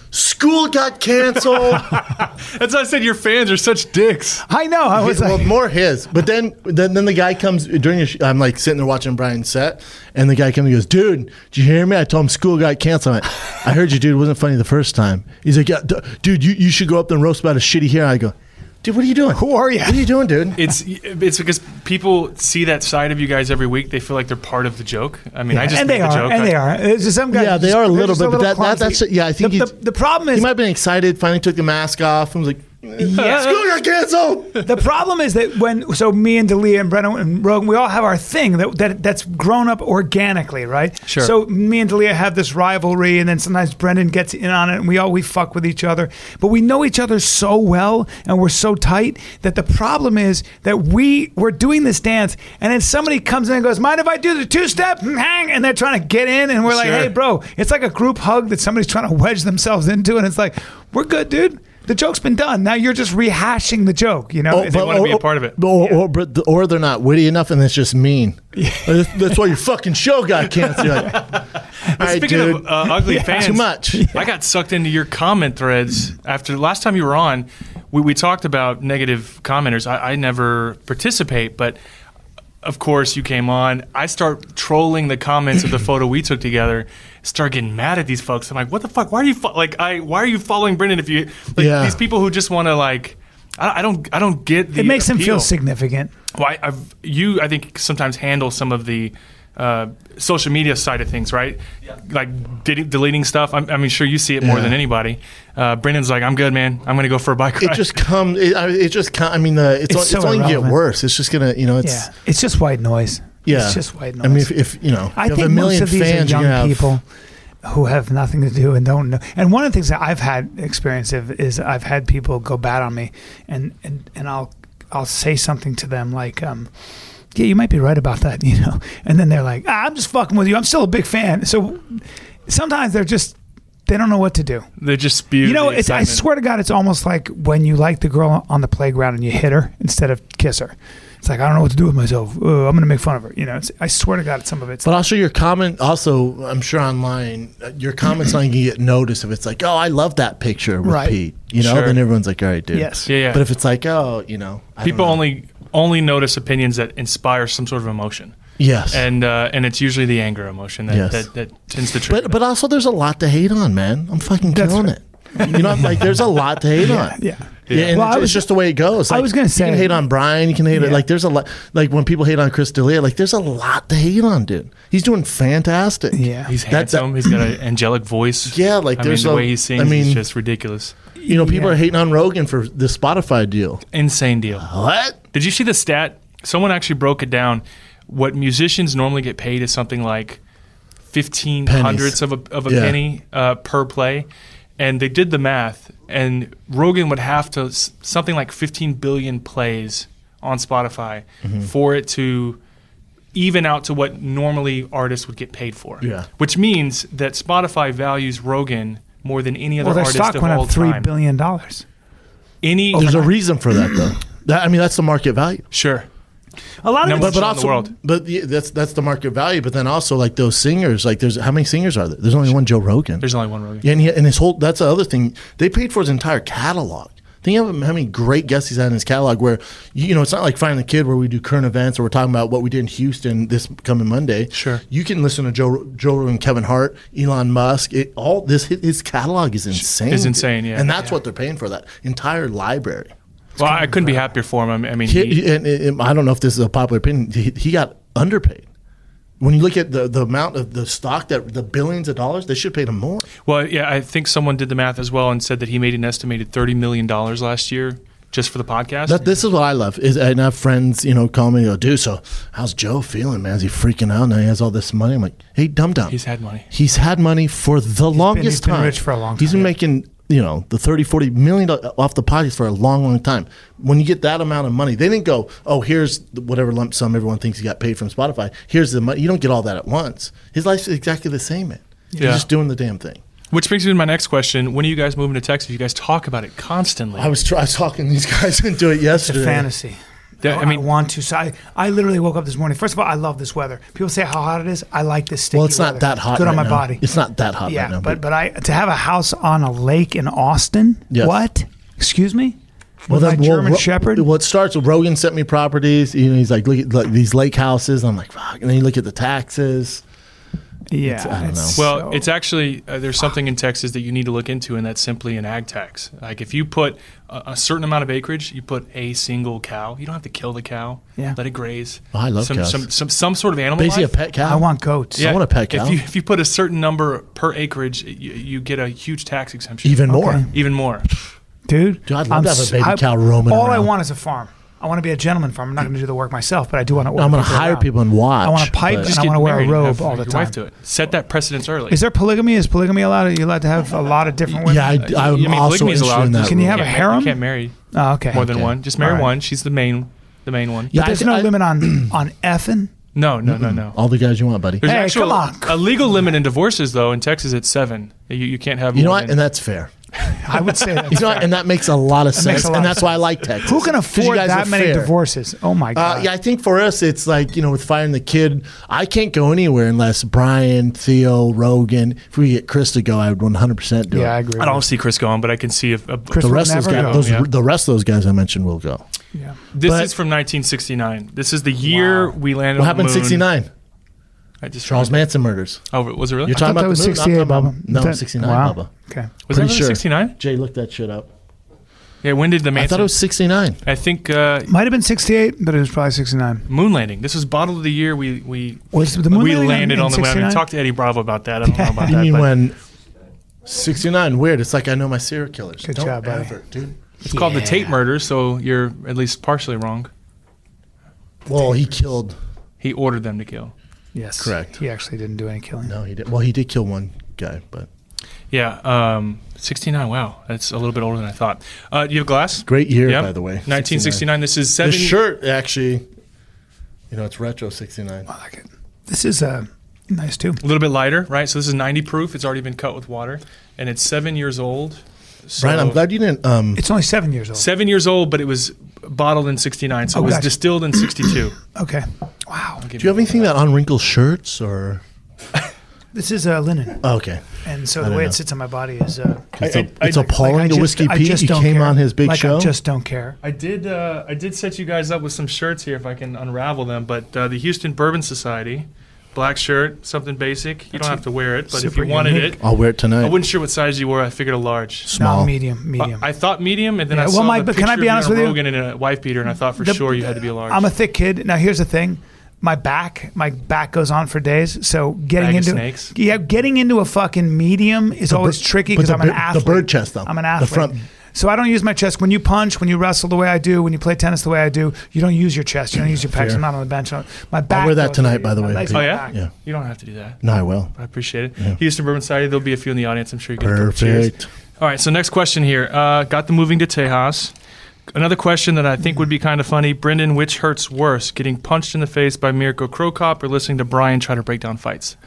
school got canceled. That's why I said your fans are such dicks. I know. I was well, like, more his. But then, then, then the guy comes during. A sh- I'm like sitting there watching Brian's set, and the guy comes and goes, "Dude, did you hear me? I told him school got canceled." I, went, I heard you, dude. It wasn't funny the first time. He's like, "Yeah, d- dude, you, you should go up there and roast about a shitty hair." I go, "Dude, what are you doing? Who are you? What are you doing, dude?" It's it's because people see that side of you guys every week. They feel like they're part of the joke. I mean, I just and made they the are, joke. and I- they are. It's just some guys. Yeah, they just- are a they're little just bit, but that, that clumsy. that's yeah. I think the, he's, the, the problem is he might have been excited. Finally took the mask off and was like, Yeah. "School got canceled." The problem is that when so me and D'Elia and Brennan and Rogan, we all have our thing that, that that's grown up organically, right? Sure. So me and D'Elia have this rivalry, and then sometimes Brendan gets in on it, and we all we fuck with each other. But we know each other so well, and we're so tight that the problem is that we we're doing this dance, and then somebody comes in and goes, "Mind if I do the two step?" Hang, and they're trying to get in, and we're like, Sure. "Hey, bro, it's like a group hug that somebody's trying to wedge themselves into," and it's like, "We're good, dude." The joke's been done. Now you're just rehashing the joke, you know? Oh, It's- they wanna be a part of it. Or, or, but- or they're not witty enough, and it's just mean. That's, that's why your fucking show got canceled. You're like, all right, Speaking dude, of uh, ugly fans, too much. I got sucked into your comment threads after the last time you were on. We, we talked about negative commenters. I, I never participate, but of course you came on. I start trolling the comments of the photo we took together. Start getting mad at these folks. I'm like, what the fuck? Why are you fo- like? I why are you following Brendan? If you like Yeah. these people who just want to like, I, I don't I don't get the It makes him feel appeal. significant. Well, I, I've, you, I think, sometimes handle some of the uh, social media side of things, right? Yeah. Like de- deleting stuff. I'm, I mean, sure, you see it more Yeah. than anybody. Uh, Brendan's like, I'm good, man. I'm going to go for a bike ride. It just comes. It, I- it just. com- I mean, the it's, It's on- so it's only gonna get irrelevant. worse. It's just gonna. You know. It's Yeah, it's just white noise. yeah. It's just white noise. I mean, if, if you know, I you have think a million most of these fans, are you're young gonna have, people who have nothing to do and don't know. And one of the things that I've had experience of is I've had people go bad on me, and and, and I'll I'll say something to them like, um, yeah, you might be right about that, you know. And then they're like, ah, I'm just fucking with you. I'm still a big fan. So sometimes they're just they don't know what to do. They just spew. You know, the it's, I excitement. swear to God, it's almost like when you like the girl on the playground and you hit her instead of kiss her. It's like, I don't know what to do with myself. Uh, I'm going to make fun of her. You know, it's, I swear to God, some of it's. But also your comment, also I'm sure online, uh, your comments not gonna get noticed if it's like, oh, I love that picture with Right. Pete. You know, Sure. then everyone's like, all right, dude. Yes. Yeah, yeah. But if it's like, oh, you know, I don't People know. only only notice opinions that inspire some sort of emotion, yes, and uh, and it's usually the anger emotion that Yes. that, that tends to trigger. but but also there's a lot to hate on, man. I'm fucking That's killing right. it. You know, like there's a lot to hate on. yeah. Yeah, and Well, it's, I was- it's just the way it goes. I Like, was gonna say- you can hate on Brian. You can hate Yeah. like there's a lot. Like when people hate on Chris D'Elia, like there's a lot to hate on, dude. He's doing fantastic. Yeah. He's That- that- handsome. He's got an angelic voice. Yeah, like I there's mean, the a- way he sings I mean- is just ridiculous. You know, people Yeah. are hating on Rogan for the Spotify deal. Insane deal. What? Did you see the stat? Someone actually broke it down. What musicians normally get paid is something like fifteen hundredths of a, of a Yeah. penny uh, per play. And they did the math, and Rogan would have to s- something like fifteen billion plays on Spotify Mm-hmm. for it to even out to what normally artists would get paid for. Yeah. Which means that Spotify values Rogan more than any other Well, their artist stock of went all up three time. billion dollars. Any There's a reason for that, though. That, I mean, that's the market value. sure. A lot of Number it- But, but show in the also, world. but yeah, that's that's the market value. But then also, like those singers, like there's how many singers are there? There's only one Joe Rogan. There's only one Rogan. Yeah, and, he, and his whole that's the other thing. They paid for his entire catalog. Think of how many great guests he's had in his catalog. Where you know, it's not like Finding the Kid where we do current events or we're talking about what we did in Houston this coming Monday. Sure. you can listen to Joe Joe Rogan, Kevin Hart, Elon Musk. It, all this his catalog is insane. Is dude. insane, yeah. and that's Yeah. what they're paying for that entire library. Well, I couldn't be happier for him. I mean, I mean, He, he, he- and, and I don't know if this is a popular opinion. He, he got underpaid. When you look at the, the amount of the stock that the billions of dollars, they should have paid him more. well, yeah, I think someone did the math as well and said that he made an estimated thirty million dollars last year just for the podcast. That, this is what I love. Is and I have friends, you know, call me and go, dude, so how's Joe feeling, man? Is he freaking out now? He has all this money. I'm like, hey, dumb dumb. He's had money. He's had money for the longest he's been time. rich for a long He's time, been yeah. making, you know, the thirty, forty million dollars off the podcast for a long, long time. When you get that amount of money, they didn't go, oh, here's the- whatever lump sum everyone thinks he got paid from Spotify. Here's the money. You don't get all that at once. His life's exactly the same, man. He's Yeah. just doing the damn thing. Which brings me to my next question. When are you guys moving to Texas? You guys talk about it constantly. I was, try- I was talking these guys into it It's a yesterday. fantasy. Yeah, I, I mean, I want to. So I, I literally woke up this morning. First of all, I love this weather. People say how hot it is. I like this sticky Well, it's not weather. that hot. It's good right on my now. body. It's not that hot yeah, right now. but but I to have a house on a lake in Austin. Yes. What? Excuse me. Well, With my then, well, German Ro- Shepherd. Well, it starts with Rogan sent me properties. You know, he's like, look at look, these lake houses. I'm like, fuck. And then you look at the taxes. Yeah, It's- I don't it's know. Well, so- it's actually uh, there's something in Texas that you need to look into, and that's simply an ag tax. Like if you put a, a certain amount of acreage, you put a single cow. You don't have to kill the cow. Yeah. Let it graze. Oh, I love some, cows. Some, some some sort of animal. Basically, a life. pet cow. I want goats. I want a pet cow. If you if you put a certain number per acreage, you, you get a huge tax exemption. Even more. Okay. even more. Dude, Dude, I'd love I'm to have a s- baby I- cow roaming All I around. want is a farm. I want to be a gentleman farmer. I'm not going to do the work myself, but I do want to. I'm going to hire people and watch. I want to pipe but- and I want to wear a married and robe have all the your time. Wife do it. Set that precedence early. Is there polygamy? Is polygamy allowed? Are you allowed to have a lot of different women? Yeah, I, I I'm mean, also polygamy is interested allowed. in that. Can you You have a can't ma- harem? You can't marry Oh, okay. more than Okay. one. Just marry All right. one. She's the main, the main one. Yeah, But there's I- no I- limit on on effing. No, no, no, no. all the guys you want, buddy. There's Hey, actual, come on. a legal limit in divorces, though. In Texas, it's seven. You, you can't have. You know more what? than- And that's fair. I would say that's You know fair. what? And that makes a lot of makes sense. a lot And of that's why I like Texas. Who can 'Cause you afford guys that are many fair. divorces? Oh my Uh, god! yeah, I think for us, it's like, you know, with firing the kid, I can't go anywhere unless Brian, Theo, Rogan. If we get Chris to go, I would one hundred percent do yeah, I it. agree. I don't see Chris going, but I can see if a, Chris The will rest of those never guys, go. those, Yeah. the rest of those guys I mentioned will go. Yeah. This But- is from nineteen sixty-nine. This is the year Wow. we landed. What on the happened in moon. sixty-nine? I just Charles Manson murders. Oh, was it really? You're I talking thought about that was the moon? I'm sixty-eight, talking Bubba. about- No, That- sixty-nine, wow. Bubba. Okay. was that pretty really sure. sixty-nine? Jay, look that shit up. Yeah. When did the Manson? I thought it was sixty-nine. I think uh, Might have been sixty-eight, but it was probably sixty-nine. moon landing. This was bottle of the year. We we Was the moon we landing landed in on the moon. I mean, sixty-nine? talk to Eddie Bravo about that. I don't know about You that. mean but when sixty-nine? Weird. It's like I know my serial killers. Good Don't job, buddy. ever, dude. it's called the Tate murder, so you're at least partially wrong. Well, he killed. He ordered them to kill. Yes, Correct. He actually didn't do any killing. No, he did. Well, he did kill one guy, but Yeah. Um, sixty-nine. Wow, that's a little bit older than I thought. Uh, do you have a glass? great year, Yep. by the way. nineteen sixty-nine. This is seven. The shirt actually, you know, it's retro sixty-nine. I like it. This is uh, nice too. A little bit lighter, right? So this is ninety proof. It's already been cut with water, and it's seven years old. So Brian, I'm glad you didn't. Um, It's only seven years old. Seven years old, but it was bottled in sixty-nine, so Oh, it was gotcha. distilled in sixty-two. Okay. Wow. do you have anything that unwrinkled shirts or? This is uh, linen, Oh, okay, and so I the don't way know. it sits on my body is. Uh, it's, I- a, I- it's like- appalling like I to just- Whiskey I Pete. just He don't came care. on his big like show. I just don't care. I did. Uh, I did set you guys up with some shirts here, if I can unravel them. But uh, the Houston Bourbon Society, black shirt, something basic. You don't have to wear it, but if super you wanted unique. it, I'll wear it I tonight. wasn't sure what size you were. I figured a large. Small. No, medium, medium. I thought medium, and then Yeah, I well, saw my- the but picture can I be of honest you and with you? Rogan in a wife beater, and I thought for The- sure you had to be a large. I'm a thick kid. Now here's the thing. My back, my back goes on for days. So getting Bag of into snakes? yeah, getting into a fucking medium is The always bir- tricky but because the I'm an bir- the athlete. bird chest, though. I'm an The athlete. front- So I don't use my chest. When you punch, when you wrestle the way I do, when you play tennis the way I do, you don't use your chest. You don't use your pecs. Fair. I'm not on the bench. My back. wear that goes tonight, for by you. the My way. legs Oh, and my yeah? back. Yeah. You don't have to do that. No, I will. I appreciate it. Yeah. Houston Bourbon Society, there'll be a few in the audience. I'm sure you can. Cheers. Perfect. All right, so next question here. Uh, got the moving to Tejas. Another question that I think would be kind of funny. Brendan, which hurts worse, getting punched in the face by Mirko Krokop or listening to Brian try to break down fights?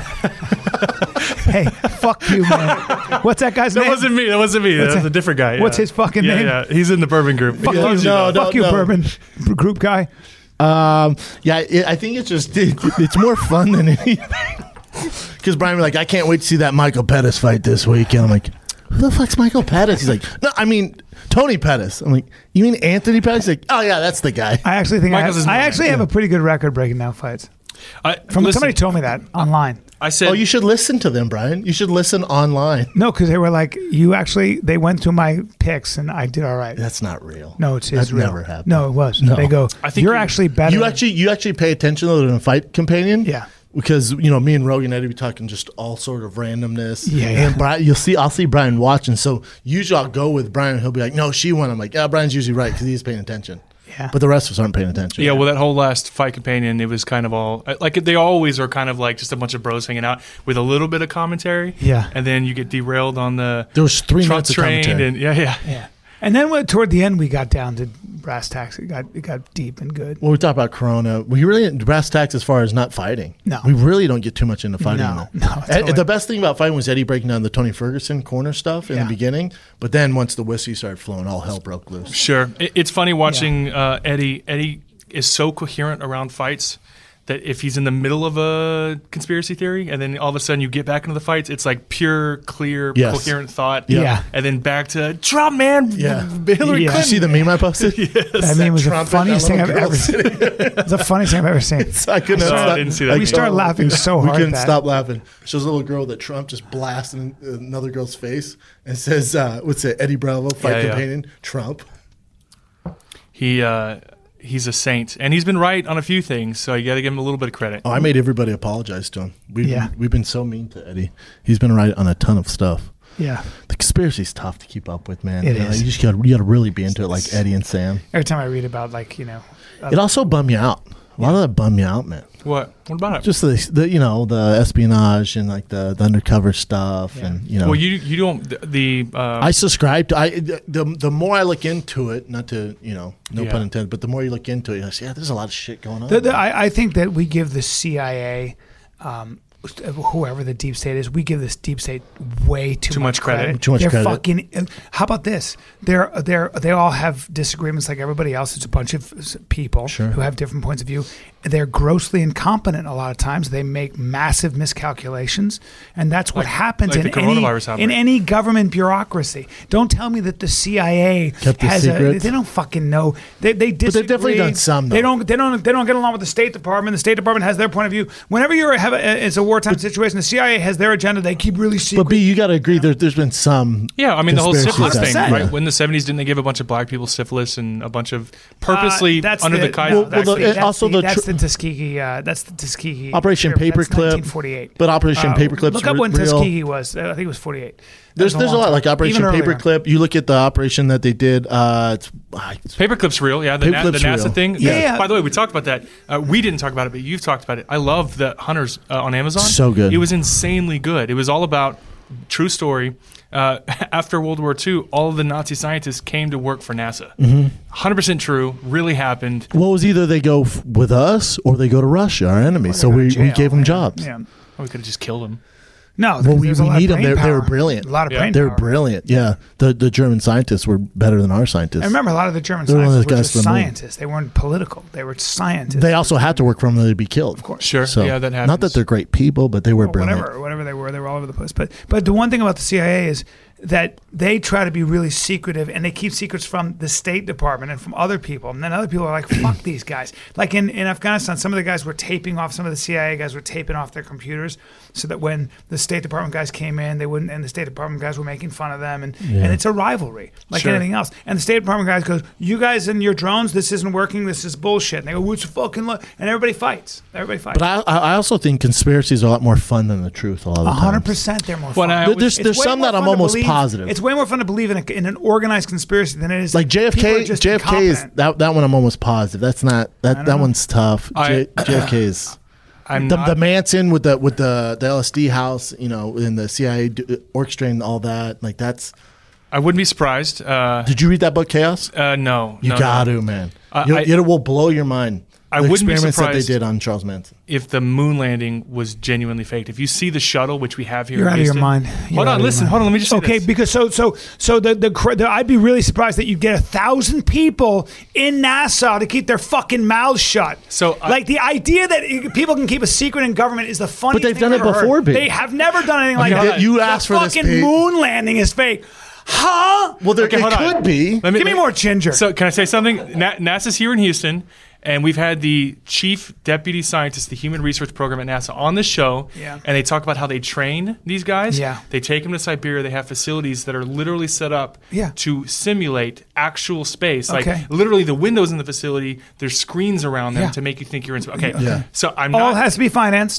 Hey, fuck you, man. What's that guy's That name? wasn't me. That wasn't me. What's that was that- a different guy. what's yeah. his fucking yeah, name? Yeah, he's in the bourbon group. Fuck He you, loves you, no, though. fuck no, you, no. bourbon group guy. Um, yeah, it, I think it's just it, it's more fun than anything. Because Brian was like, I can't wait to see that Michael Pettis fight this week. And I'm like, who the fuck's Michael Pettis? He's like, no, I mean Tony Pettis. I'm like, you mean Anthony Pettis? He's like, oh yeah, that's the guy. I actually think I, Michael's his I man. actually have a pretty good record breaking down fights. I, From listen, somebody told me that online. I said, Oh, you should listen to them, Brian. You should listen online. No, because they were like, you actually. They went through my picks and I did all right. That's not real. No, it's That's is real. never happened. No, it was. No. They go. I think you're you- actually better. You actually you actually pay attention to the fight companion. Yeah. Because you know me and Rogan Eddie be talking just all sort of randomness. Yeah, And yeah. Brian, you'll see I'll see Brian watching. So usually I'll go with Brian. He'll be like, "No, she won." I'm like, "Yeah, Brian's usually right because he's paying attention." Yeah. But the rest of us aren't paying attention. yeah, well, that whole last fight companion, it was kind of all like they always are kind of like just a bunch of bros hanging out with a little bit of commentary. Yeah. and then you get derailed on the There was three truck minutes of train, commentary. and yeah, yeah. Yeah. And then when- toward the end, we got down to brass tacks. It got it got deep and good. Well, we talked about Corona. We really brass tacks as far as not fighting. No. we really don't get too much into fighting. No, though. no, Ed- totally. The best thing about fighting was Eddie breaking down the Tony Ferguson corner stuff in Yeah. the beginning, but then once the whiskey started flowing, all hell broke loose. Sure. It, it's funny watching uh, Eddie. Eddie is so coherent around fights that if he's in the middle of a conspiracy theory and then all of a sudden you get back into the fights, it's like pure, clear, Yes. coherent thought. Yeah. Yeah. And then back to Trump, man. Yeah. Hillary Yeah. Did you see Clinton. the meme I posted? That meme was the Trump and funniest that thing I've little ever girl seen. sitting. It's the funniest thing I've ever seen. I couldn't No, I stop. didn't see that. We started laughing so We hard. couldn't at that. stop laughing. Shows a little girl that Trump just blasting another girl's face and says, uh, "What's it? Eddie Bravo fight Yeah, yeah. companion Trump." He uh, he's a saint, and he's been right on a few things. So you got to give him a little bit of credit. Oh, I made everybody apologize to him. We've Yeah. been, we've been so mean to Eddie. He's been right on a ton of stuff. Yeah. The conspiracy's tough to keep up with, man. It You know, is. You just got you got to really be into it, like Eddie and Sam. Every time I read about like you know, uh, It also bummed me out. A lot of that bummed me out, man. What? What about it? Just the, the you know the espionage and like the, the undercover stuff, Yeah. and you know. Well, you you don't the, the uh, I subscribe to I the the more I look into it, not to you know no Yeah. pun intended, but the more you look into it, you say, yeah, there's a lot of shit going on. the, the, I, I think that we give the C I A, um, whoever the deep state is, we give this deep state way too, Too much credit. Too much They're credit. fucking. uh, How about this? They're they're they all have disagreements like everybody else. It's a bunch of s- people Sure. who have different points of view. They're grossly incompetent a lot of times. They make massive miscalculations, and that's what Like- happens like in the any coronavirus outbreak. in any government bureaucracy. Don't tell me that the C I A Kept the has secret. a. They don't fucking know. They they they've definitely disagree. done some, They though. don't they don't they don't get along with the State Department. The State Department has their point of view. Whenever you have a, it's a wartime situation, the C I A has their agenda. They keep really secret. But B, you got to agree. There, there's been some. Yeah, I mean the whole conspiracies syphilis out thing, there. right? When in the seventies, didn't they give a bunch of black people syphilis and a bunch of purposely Uh, that's under the, the, Kaiser? no, Well, that's well, the, the- that's also the, the that's tr- the Tuskegee. Uh, that's the Tuskegee Operation That's Paperclip. nineteen forty-eight. But Operation Uh, Paperclip's Look up re- when real. Tuskegee was. Uh, I think it was forty-eight. That There's was there's a long lot time. like Operation Even earlier. Paperclip. You look at the operation that they did. Uh, it's, ah, it's Paperclip's real, yeah. The, Na- the Paperclip's NASA real. thing. Yeah, yeah. By the way, we talked about that. Uh, we didn't talk about it, but you've talked about it. I love the Hunters uh, on Amazon. So good. It was insanely good. It was all about true story. Uh, after World War Two, all of the Nazi scientists came to work for NASA. Mm-hmm. one hundred percent true. Really happened. well, it was either they go f- with us or they go to Russia, our enemy. So Go to we, we jail, gave them man. jobs. Yeah. Oh, we could have just killed them. No, Well, we, there's a we lot of need them. brain They they were power. brilliant. A lot of Yeah. brain They were power. brilliant. Yeah, the the German scientists were better than our scientists. I remember a lot of the German They're one of scientists the were guys just for the moon. scientists. They weren't political. They were scientists. They also had to work for them to be killed. Of course. Sure. So, yeah, that happens. not that they're great people, but they were Or brilliant. whatever, whatever they were, they were all over the place. But but the one thing about the C I A is that they try to be really secretive, and they keep secrets from the State Department and from other people. And then other people are like, "Fuck these guys!" Like in, in Afghanistan, some of the guys were taping off. Some of the C I A guys were taping off their computers, so that when the State Department guys came in, they wouldn't. And the State Department guys were making fun of them, and and it's a rivalry like Sure. anything else. And the State Department guys goes, "You guys and your drones, this isn't working. This is bullshit." And they go, "Well, it's fucking," lo-. And everybody fights. Everybody fights. But I, I also think conspiracies are a lot more fun than the truth. A lot of the A times. hundred percent, they're more Well, fun. I There- always- There's It's there's way some more that I'm fun to almost believe- positive. It's way more fun to believe in, a, in an organized conspiracy than it is like people are J F K. just J F K is incompetent. that that one. I'm almost positive. That's not that that know. one's tough. I- J, J F K is I'm the, not, the Manson with the with the the L S D house. You know, in the C I A do- orchestrating all that. Like that's. I wouldn't be surprised. Uh, Did you read that book, Chaos? uh, no. You no, got no. to, man. Uh, You- I- it will blow your mind. I the wouldn't be experiments that surprised- they did on Charles Manson. If the moon landing was genuinely faked. If you see the shuttle, which we have here, You're in out of your Houston- mind. You're Hold out on, of your listen. mind. Hold on. Let me just say Okay, this. because so so so the, the cr- the I'd be really surprised that you'd get a thousand people in NASA to keep their fucking mouths shut. So, I- like the idea that you- people can keep a secret in government is the funniest. they've thing done I've it ever before, heard. Pete. They have never done anything like Okay, that. you the asked for this, fucking Pete. moon landing is fake. Huh? Well, there Okay, it hold on. could be. Let Give me let more ginger. So, can I say something? Na- NASA's here in Houston, and we've had the chief deputy scientist, the human research program at NASA, on the show. Yeah. And they talk about how they train these guys. Yeah. They take them to Siberia. They have facilities that are literally set up Yeah. to simulate actual space. Okay. Like literally the windows in the facility, there's screens around them Yeah. to make you think you're in space. Okay. Yeah. So I'm All not. has to be financed.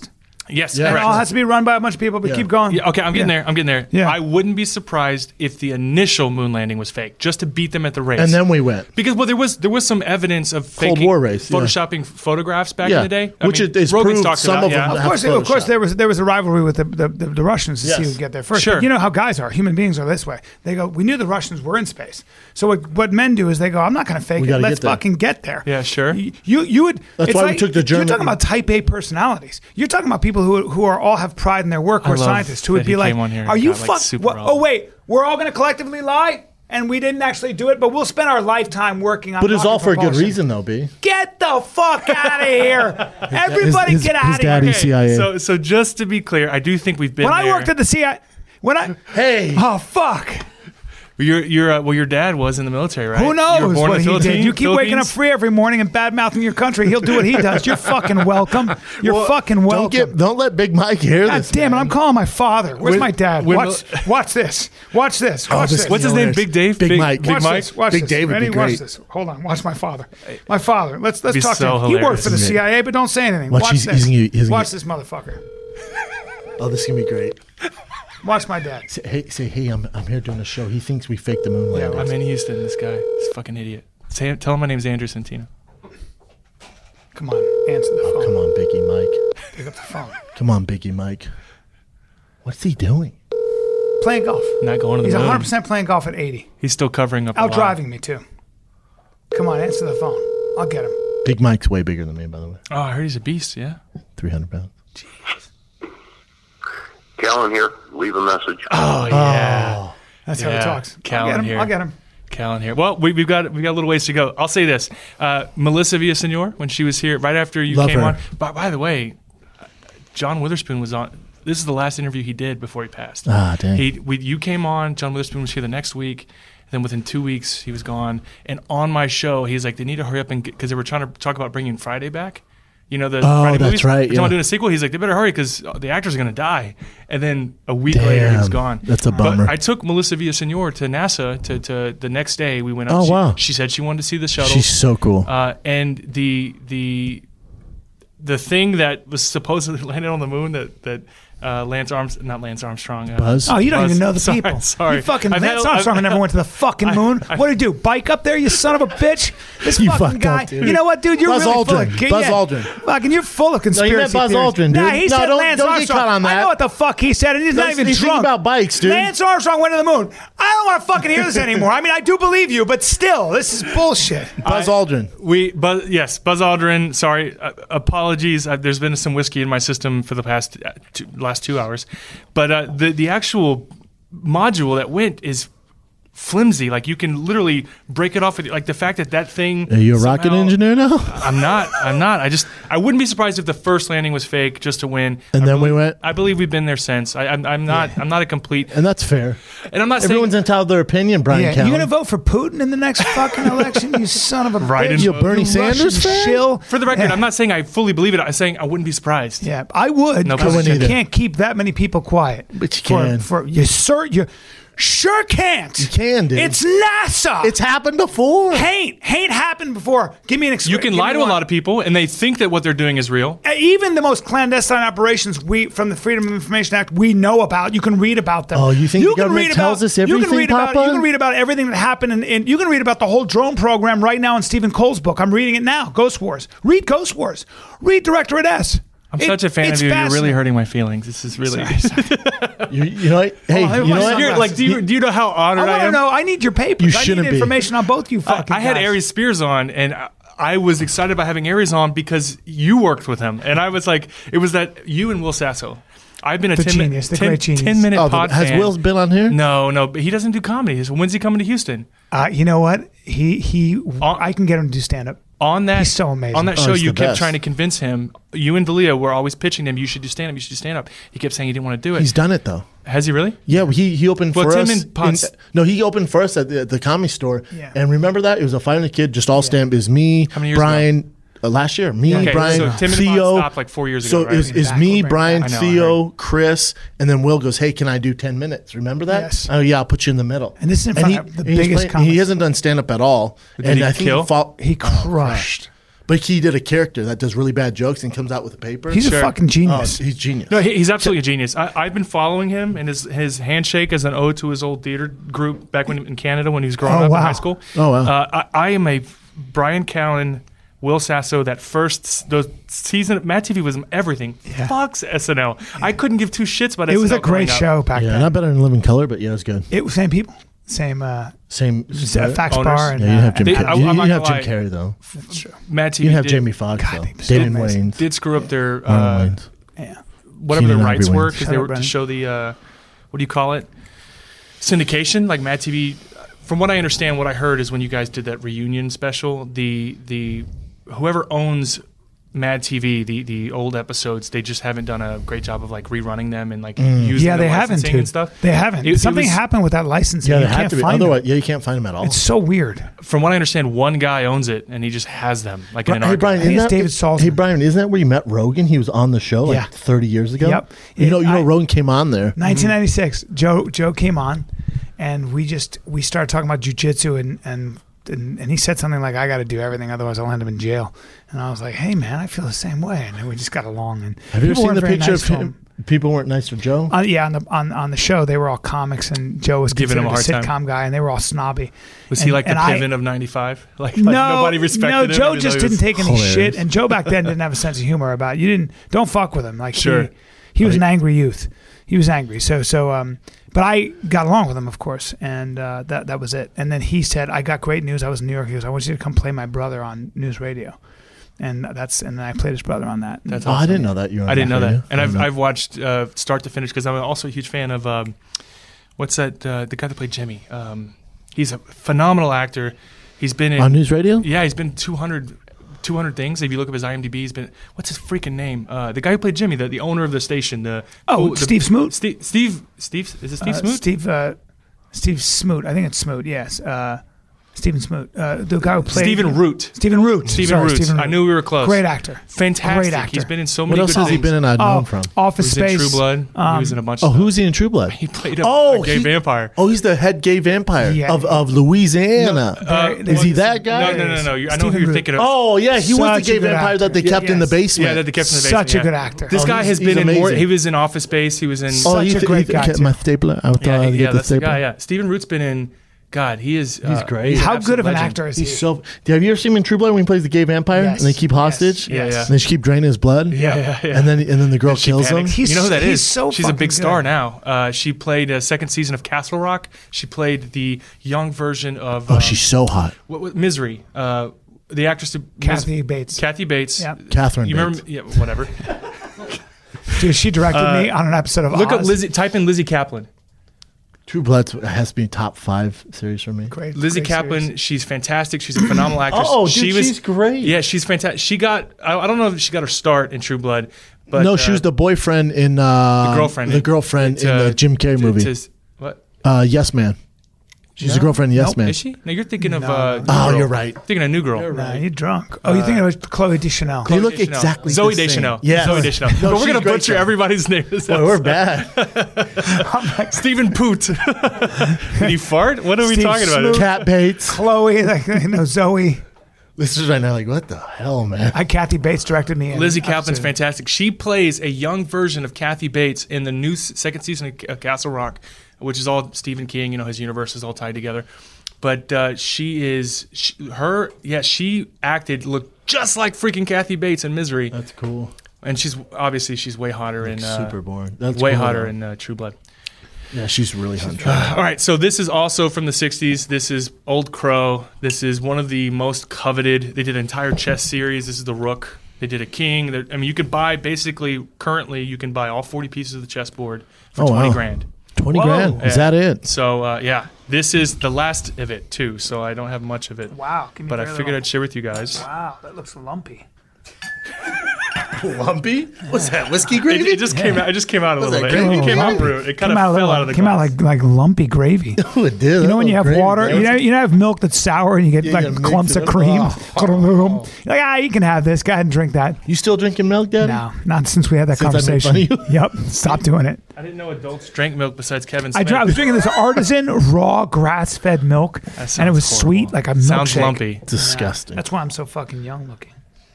Yes, Yeah. And it correct. all has to be run by a bunch of people, but Yeah. keep going. Yeah, okay, I'm getting Yeah. there. I'm getting there. Yeah. I wouldn't be surprised if the initial moon landing was fake, just to beat them at the race. And then we went. because well, there was there was some evidence of Cold faking, War race, yeah. photoshopping photographs back Yeah. in the day, I Which mean, it is Rogan's proved talked some about, of them yeah. Of have course, of course, Photoshop. there was there was a rivalry with the the, the, the Russians to see Yes. who would get there first. Sure. But you know how guys are. Human beings are this way. They go, we knew the Russians were in space. So what, what men do is they go, I'm not going to fake We it. gotta Let's get there. fucking get there. Yeah, sure. You you, you would. That's it's why we like- took the German- You're talking about Type A personalities. You're talking about people who who are all have pride in their work. Who I are love scientists who would that be he like, came on here and are you got, like, fuck? super what- raw. oh wait, we're all going to collectively lie. And we didn't actually do it, but we'll spend our lifetime working on. But it's rocket all for a good propulsion. reason, though, B. Get the fuck out of here! Everybody, his- get his out of daddy here! C I A. So so just to be clear, I do think we've been When I there. worked at the C I A, when I Hey. oh fuck, You're, you're, uh, well, your dad was in the military, right? who You were knows born what in he the did? Philippines- You keep waking up Philippines? free every morning and bad mouthing your country. He'll do what he does. You're fucking welcome. You're Well, fucking welcome. Don't get. Don't let Big Mike hear God this. damn it! man. I'm calling my father. Where's When- my dad? when Watch, watch this. Watch this. Watch this- this. What's his name? Hilarious. Big Dave? Big Mike. Big Watch Mike? this. Watch Big this. Dave would Ready? be Watch great. this. Hold on. Watch my father. My father. Let's let's Be talk so to him. He worked hilarious. for the C I A, but don't say anything. Watch, Watch he's- this. he's gonna- he's gonna- Watch this motherfucker. Oh, this is gonna be great. Watch my dad. Say, hey, say, hey, I'm I'm here doing a show. He thinks we faked the moon Yeah, landing. I'm in Houston. This guy, this fucking idiot. Say, tell him my name's Andrew Santino. Come on, answer the Oh, phone. come on, Biggie Mike. Pick up the phone. Come on, Biggie Mike. What's he doing? Playing golf. Not going to the He's moon. one hundred percent playing golf at eighty. He's still covering up. a Out lot. driving me too. Come on, answer the phone. I'll get him. Big Mike's way bigger than me, by the way. Oh, I heard he's a beast. Yeah. three hundred pounds. Callan here. Leave a message. Oh yeah. That's how he Yeah, talks. I'll Callan get him. here. I'll get him. Callan here. Well, we, we've got we've got a little ways to go. I'll say this: uh, Melissa Villasenor, when she was here, right after you Love came her. on. By, by the way, John Witherspoon was on. This is the last interview he did before he passed. Ah, dang. He, we, you came on. John Witherspoon was here the next week. Then within two weeks, he was gone. And on my show, he's like, they need to hurry up and because they were trying to talk about bringing Friday back. You know the Oh, Friday that's movies? right, They're talking yeah. about doing a sequel. He's like, they better hurry because the actors are going to die. And then a week later, he was Damn, gone. that's a bummer. But I took Melissa Villasenor to NASA to, to the next day. We went up. Oh, she, wow. She said she wanted to see the shuttle. She's so cool. Uh, and the the the thing that was supposedly landed on the moon that that uh, Lance Arms not Lance Armstrong uh, Buzz? Oh, you don't Buzz- even know the sorry, people. Sorry, You fucking I've Lance had- Armstrong I've- never went to the fucking I- moon. I- What did he do? Bike up there, you son of a bitch? This You fucking fucked guy. up, dude. You know what, dude? You're Buzz really full Aldrin. of kid- Buzz yeah. Aldrin. Fucking, you're full of conspiracy you meant Buzz theories. Aldrin, dude. Nah, he No, said don't- Lance don't get Armstrong. caught on I that. know what the fuck he said, and he's not He's- even he's thinking drunk. about bikes, dude. Lance Armstrong went to the moon. I don't want to fucking hear this anymore. I mean, I do believe you, but still, this is bullshit. Buzz Aldrin. We, Buzz, yes, Buzz Aldrin. Sorry, uh, apologies. Uh, there's been some whiskey in my system for the past uh, two, last two hours, but uh, the the actual module that went is flimsy. Like you can literally break it off with like the fact that that thing. Are you a rocket somehow- engineer now? I'm not. I'm not. I just. I wouldn't be surprised if the first landing was fake just to win. And I then we believe- went- I believe we've been there since. I, I'm, I'm not. I'm not a complete. And that's fair. And I'm not Everyone's saying. entitled to their opinion, Brian Yeah, Callen. you gonna vote for Putin in the next fucking election? You son of a Right bitch! in- You a Bernie You Sanders Russian fan? shill. For the record, Yeah. I'm not saying I fully believe it. I'm saying I wouldn't be surprised. Yeah, I would. No, I because wouldn't you either. can't keep that many people quiet. But you For- can. For, you, sir, you sure can't. You can, dude. It's NASA. It's happened before. Hain't hain't happened before. Give me an experience. You can lie to a lot of people, and they think that what they're doing is real. Even the most clandestine operations we from the Freedom of Information Act we know about. You can read about them. Oh, you think the can government read tells about, us You can everything, read about. Papa? You can read about everything that happened, and in, you can read about the whole drone program right now in Stephen Cole's book. I'm reading it now. Ghost Wars. Read Ghost Wars. Read Directorate S. I'm It- such a fan it's of you. You're really fascinating. hurting my feelings. This is really. You, you know what? Hey, Oh, I you know want what? some- You're, like, do you do you know how honored I I, want to am? know. I need your papers. You I shouldn't need be. information on both you I, fucking I had guys. Aries Spears on, and I, I was excited about having Aries on because you worked with him, and I was like, it was that you and Will Sasso. I've been a The ten, genius, the ten, great genius. ten minute Oh, the- pod has fan. Will been on here? No, no, but he doesn't do comedy. When's he coming to Houston? Uh, you know what? He he. I can get him to do stand up. On that, He's so amazing. On that Oh, show, he's you the kept best. trying to convince him. You and Valia were always pitching him. You should do stand up. You should do stand up. He kept saying he didn't want to do it. He's done it though. Has he really? Yeah, he he opened Well, for Tim us. and Potts- in- no, he opened for us at the, at the Comedy Store. Yeah. And remember that it was a five hundred kid, just all stand. It was me, How many years Brian. Uh, last year, me, Okay, Brian, so Tim and Theo. Potts stopped like four years so ago, right? is is Back, me, we'll bring it Brian, back. I know, I Theo, Chris, and then Will goes, "Hey, can I do ten minutes?" Remember that? Yes. Oh yeah, I'll put you in the middle. And this is in And front he- of the and he's biggest playing- comics. He hasn't done stand up at all. Did and he I think kill? He, fought, He crushed. but he did a character that does really bad jokes and comes out with a paper. He's Sure. a fucking oh, genius. he's genius. No, he, he's absolutely a genius. I, I've been following him and his his handshake as an ode to his old theater group back when in Canada when he was growing Oh, up wow. in high school. Oh, wow. Uh, I, I am a Brian Callen, Will Sasso. That first those season, Mad T V was everything. Yeah. Fucks S N L. I couldn't give two shits about It S N L. was a growing great up. show back yeah, then. not better than Living Color, but yeah, it was good. It was same people, same uh, Same. uh, Fax Owners. Bar, and Yeah, you didn't have Jim. They- Carrey. I- you I'm you not didn't have gonna Jim lie. Carrey though. That's true. Mad T V You didn't have did, Jamie Foxx God, though. they was Damon amazing. Wayans. did screw up their Marlon uh, Wayans. Yeah. whatever Keenan the rights Ivory were Wayans. because Shut they up, were to Brennan. show the uh, what do you call it syndication like Mad T V. From what I understand, what I heard is when you guys did that reunion special, the the whoever owns Mad T V, the the old episodes, they just haven't done a great job of like rerunning them and like using Yeah, the they haven't, licensing dude. and stuff. They haven't. It- it Something was- happened with that licensing. Yeah, you they have can't to be. find Otherwise, them. yeah, you can't find them at all. It's so weird. From what I understand, one guy owns it and he just has them like in an Hey archive. Brian, I think isn't it's that, David Saltzman. Hey Brian, isn't that where you met Rogan? He was on the show like Yeah. thirty years ago. Yep. You know, It- you know, I- Rogan came on there. nineteen ninety-six. Joe Joe came on, and we just we started talking about jujitsu, and and and, and he said something like, "I got to do everything, otherwise I'll end up in jail." And I was like, "Hey man, I feel the same way." And then we just got along. And Have you ever people seen weren't the very picture nice of to him? People weren't nice to Joe. Uh, yeah, on the on, on the show, they were all comics, and Joe was Giving him considered a a hard sitcom time. guy, and they were all snobby. Was and, he like the and I- Piven of ninety-five? Like, like no, nobody respected no, him. Joe even just though he was- didn't take any hilarious. shit, and Joe back then didn't have a sense of humor about it. You didn't don't fuck with him. Like Sure. he, he was an angry youth. He was angry. So so um, but I got along with him, of course, and uh, that that was it. And then he said, "I got great news. I was in New York. He goes, I want you to come play my brother on News Radio." And that's and then I played his brother on that. That's Oh, I awesome. didn't know that. You were on I didn't know radio. that, and I I've didn't know. I've watched uh, start to finish because I'm also a huge fan of um, what's that uh, the guy that played Jimmy. Um, he's a phenomenal actor. He's been in on News Radio. yeah, he's been two hundred, two hundred things. If you look up his IMDb, he's been what's his freaking name? Uh, the guy who played Jimmy, the, the owner of the station. The Oh, the- Steve Smoot? Steve Steve Steve is it Steve Uh, Smoot? Steve uh, Steve Smoot. I think it's Smoot. Yes, uh, Stephen Smoot. Uh, the guy who played Stephen Root. Stephen Root. Stephen Sorry, Root. Stephen I Root. knew we were close. Great actor. Fantastic. Great actor. He's been in so What many else good has he things. been in? I'd Oh, known from. Office He was in Space. True Blood. Um, he was in a bunch Oh, of stuff. who's he in True Blood? He played a, Oh, a gay he- vampire. Oh, he's the head gay vampire Yeah. of, of Louisiana. Uh, Is he that guy? No, no, no, no. You- I know Stephen who you're Root. thinking of. Oh, yeah, he was Such the a gay good vampire that they actor. kept in the Yes. basement. Yeah, that they kept in the basement. Such a yeah. good actor. This Oh, guy he's- has been he's in more. amazing. He was in Office Space. He was in. Oh, Such you a th- great you guy, kept too. my stapler. I thought yeah, I'd yeah, get the that's the stapler. guy. Yeah, Stephen Root's been in. God, he is. He's uh, great. he's an How absolute good of an legend. actor is he? He's so. Have you ever seen him in True Blood when he plays the gay vampire Yes. and they keep Yes. hostage? Yeah, yeah. And they just keep draining his blood. Yeah, yeah, yeah. And then and then the girl She kills him. panics. He's- you know who that is? he's so She's a big fucking star good. now. Uh, she played a second season of Castle Rock. She played the young version of. Oh, um, she's so hot. what, what, Misery. Uh, the actress. who- Kathy Mis- Bates. Kathy Bates. Yeah. Catherine You remember? Bates. Yeah, whatever. Dude, she directed me on an episode of Uh, Look Oz. up Lizzie. Type in Lizzie Kaplan. True Blood has to be top five series for me. Great, Lizzie great Kaplan, series. she's fantastic. She's a phenomenal actress. Oh, dude, she was, she's great. Yeah, she's fantastic. She got, I, I don't know if she got her start in True Blood, but. no, uh, she was the boyfriend in uh, the girlfriend. The in- girlfriend to- in the Jim Carrey to- movie. to- what? Uh, Yes Man. She's the No? girlfriend in Yes Nope. Man. Is she? No, you're thinking of. No. Uh, New Oh, Girl. you're right. Thinking of New Girl. Nah, you're drunk. Oh, you're thinking of Chloe Deschanel. They look Deschanel. exactly Zoe the same. Deschanel. Yeah. Zoe Deschanel. No, but we're she's gonna great, butcher though. everybody's name. This Boy, we're episode. bad. Stephen Poot. Did he fart? What are we Steve talking about? Smoot. Cat Bates. Chloe, like, you know, Zoe. This is right now like, what the hell, man? I Kathy Bates directed me. in Lizzie an Kaplan's episode. fantastic. She plays a young version of Kathy Bates in the new s- second season of C- of Castle Rock, which is all Stephen King. You know, his universe is all tied together. But uh, she is she, her. Yeah, she acted looked just like freaking Kathy Bates in Misery, That's cool. and she's obviously she's way hotter in uh, Super boring. That's way cool, hotter though. in uh, True Blood. Yeah, she's really hot. All right, so this is also from the sixties. This is Old Crow. This is one of the most coveted. They did an entire chess series. This is the Rook. They did a King. They're- I mean, you could buy basically currently you can buy all forty pieces of the chessboard for Oh, twenty wow. grand. Twenty Whoa. grand. Is Yeah. that it? So uh, yeah, this is the last of it too. So I don't have much of it. Wow. give me But I very figured little. I'd share with you guys. Wow, that looks lumpy. Lumpy? What's that? Whiskey It, gravy? it just came out. It just came out a Was little that bit. gravy? It came out Lumpy? brute. It kind Came of out, a fell little- out of the came out glass. like like lumpy gravy. Oh, it did. You know when you have water, you know, you know have milk that's sour and you get Yeah, you like gotta mix clumps it of up. cream. Oh. You're like, ah, you can have this. Go ahead and drink that. You still drinking milk, Daddy? No, not since we had that Since I made conversation. fun of Yep, stop doing it. I didn't know adults drank milk besides Kevin I, Smith. dr- I was drinking this artisan raw grass-fed milk, and it sounds was horrible. sweet, like a milkshake. Sounds lumpy. Disgusting. That's why I'm so fucking young looking.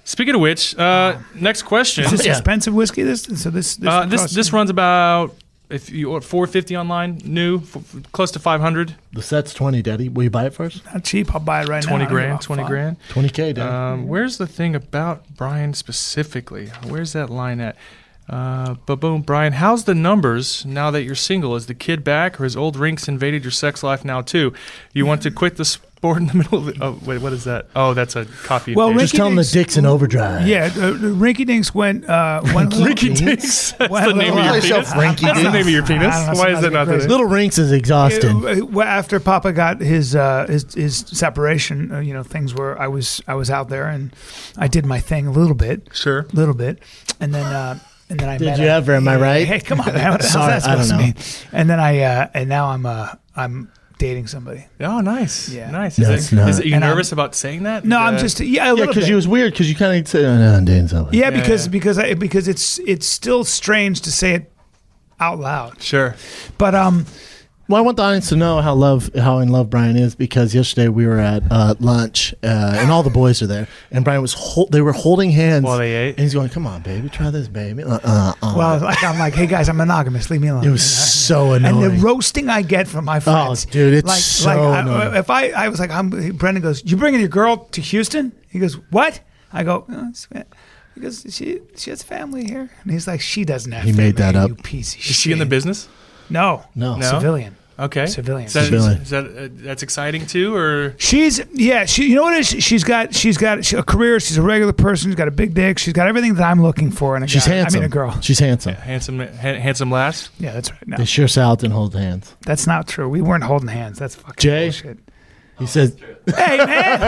Speaking of which, uh, next question. Is this Yeah. expensive whiskey? This so this this Uh, this costs- this runs about if you or four fifty online, new, f- f- close to five hundred. The set's twenty, Daddy. Will you buy it first? not cheap. I'll buy it right Twenty now. grand, Oh, twenty fuck. grand. twenty K, Daddy. Um, where's the thing about Brian specifically? Where's that line at? Uh, but boom, Brian, how's the numbers now that you're single? Is the kid back, or has old rinks invaded your sex life now too? You want to quit the sport in the middle of it? Oh, wait, what is that? Oh, that's a copy. and Well, paste. Just tell them the Rinky-Dinks- dick's in overdrive. Yeah, uh, Rinky Dinks went. Uh, went Rinky Dinks. That's Well, the name well, of your call yourself penis. Rinky That's the Dinks. name of your penis. I don't know, Why is it sometimes not I get the crazy. Little Rinks is exhausting. Uh, well, after Papa got his uh, his, his separation, uh, you know, things were I was I was out there and I did my thing a little bit, Sure. a little bit, and then uh, and then I Did met you a- ever, am I right? Hey, come on, man! What the Sorry, hell's that I don't supposed to know. mean? And then I uh, and now I'm uh, I'm dating somebody. Oh, nice. Yeah. Nice. No, Is, it's it, not. is it, you And I'm- nervous about saying that? No, I'm Uh, just yeah, a Yeah, little because bit. you was weird because you kind of said, oh, no, I'm dating somebody. yeah, Yeah, because yeah. because I, because it's it's still strange to say it out loud, Sure. but um. Well, I want the audience to know how love, how in love Brian is because yesterday we were at uh, lunch uh, and all the boys are there, and Brian was hol- they were holding hands While they ate? and he's going, "Come on, baby, try this, baby." Uh, uh, uh. Well, like I'm like, hey guys, I'm monogamous. Leave me alone. it was so and annoying. the roasting I get from my friends, dude, it's like, so like I, annoying. if I, I was like, I'm. Brendan goes, "You bringing your girl to Houston?" He goes, "What?" I go, oh, it's- he goes, "She, she has family here," and he's like, "She doesn't have." He family made that here, up. You piece of Is she in the business? No, No. No? civilian. Okay. Civilian. Is that, Civilian. Is that uh, that's exciting too, or She's yeah. She, you know what it is? She's got she's got a career. She's a regular person. She's got a big dick. She's got everything that I'm looking for in a She's guy. handsome. I mean, a girl. She's handsome. handsome ha- handsome lass? Yeah, that's right. No, They share salads and hold hands. that's not true. We weren't holding hands. That's fucking Jay? bullshit. He says, Hey man,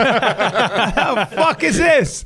how the fuck is this?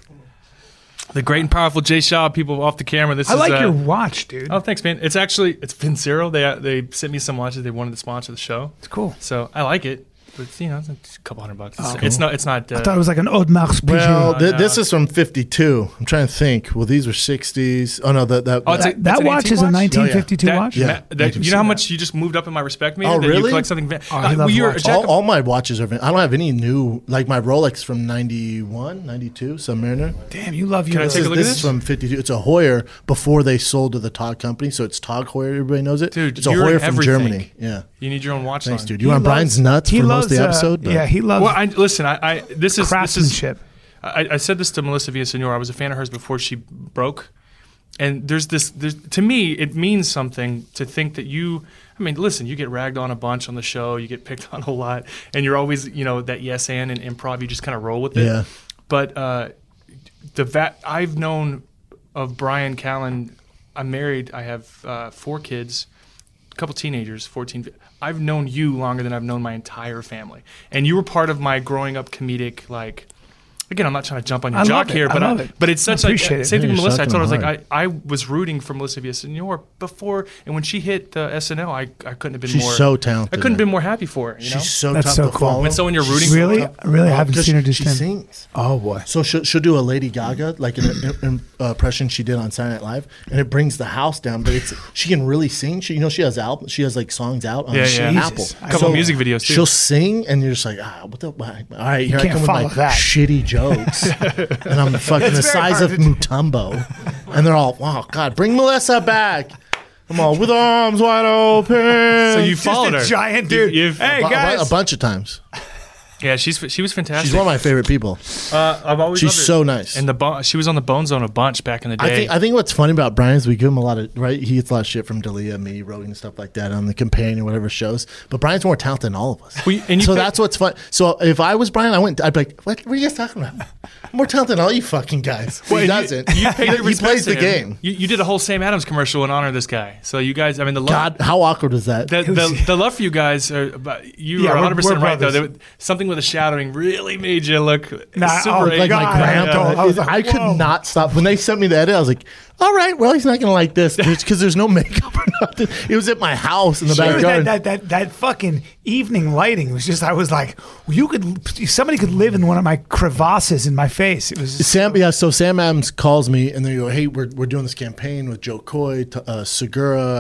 The great and powerful Jay Shaw. People off the camera. This I is. like uh, your watch, dude. Oh, thanks, man. It's actually it's Vincero. They uh, they sent me some watches. They wanted to sponsor the show, It's cool. so I like it. But you know, it's a couple hundred bucks. It's, Oh. it's not. It's not. Uh, I thought it was like an Audemars Piguet. "Well, th- no. this is from fifty-two. I'm trying to think. Well, these were sixties. Oh no, that that. Oh, it's a- that that's that an watch antique is a watch? nineteen fifty-two that- watch. Yeah. Ma- that- can you see know how that. much you just moved up in my respect meter? Oh, that really? You collect something. Vin- Oh, he uh, loves well, you're a watches. jack all, of- all my watches are. Vin- I don't have any new. Like my Rolex from ninety-one, ninety-two, Submariner. Damn, you love Can I your. take a This, look this at is this? from fifty-two. It's a Hoyer before they sold to the Tog company, so it's Tog Heuer. Everybody knows it. Dude, it's a you're Hoyer in from everything. Germany. Yeah, You need your own watch. thanks, line. dude. You He want loves- Brian's nuts he for loves, most of the uh, episode? But- yeah, he loves Well, I, listen. I, I this is this is. craftsmanship. I, I said this to Melissa Villasenor. I was a fan of hers before she broke. And there's this, there's, to me, it means something to think that you, I mean, listen, you get ragged on a bunch on the show, you get picked on a lot, and you're always, you know, that yes and in improv, you just kind of roll with it. Yeah. But uh, the va- I've known of Brian Callen, I'm married, I have uh, four kids, a couple teenagers, fourteen. I've known you longer than I've known my entire family. And you were part of my growing up comedic, like, again, I'm not trying to jump on your I jock love it. here, I but love I, it. but it's I such like appreciate it. same thing Yeah, with you're Melissa. I sucking told her I was them like, I, I was rooting for Melissa Villasenor before, and when she hit uh, S N L, I, I couldn't have been She's more. so talented. I couldn't have been more happy for her. You know, She's so That's tough so to cool. follow. when someone you're rooting Really, for. really, I haven't Because seen her do she stand. sings. Oh boy, So she'll, she'll do a Lady Gaga, like an an impression she did on Saturday Night Live, and it brings the house down. But it's she can really sing. She, you know, she has album. She has like songs out on Yeah, yeah. Apple. Jesus. A couple music videos, too. She'll sing, and you're just like, ah, what the? Why? All right, here I can't come with my follow that. shitty jokes, and I'm fucking the It's very size hard of to do. Mutombo, and they're all, wow, God, bring Melissa back. Come on, with arms wide open. So you Just followed a her, giant You- dude. you've- Hey a, bu- guys, a bunch of times. yeah, she's she was fantastic. She's one of my favorite people. uh, I've always She's loved her. so nice. And the bo- she was on the Bone Zone a bunch back in the day. I think I think what's funny about Brian is we give him a lot of right. He gets a lot of shit from Dalia, me, Rogan, and stuff like that on the Companion or whatever shows. But Brian's more talented than all of us. Well, and you so pick- that's what's fun. So if I was Brian, I went. I'd be like, "What, what are you guys talking about? I'm more talented than all you fucking guys." But he Well, and doesn't. You, you paid your he respects plays to the him. game. You, you did a whole Sam Adams commercial in honor of this guy. So you guys, I mean, the love, God, how awkward was that? the, the, the love for you guys, are, but you Yeah, are we're- one hundred percent we're right though. brothers. There was- something with the shadowing really made you look Nah, super. oh, eighties. like my God, grandpa. I was like, I could whoa. not stop when they sent me the edit. I was like, "All right, well, he's not gonna like this because there's no makeup or nothing." It was at my house in the Sure, backyard. that, that, that, that fucking evening lighting was just, I was like, you could, somebody could live in one of my crevasses in my face. It was just, Sam, yeah. So Sam Adams calls me and they go, "Hey, we're we're doing this campaign with Joe Coy, t- uh, Segura,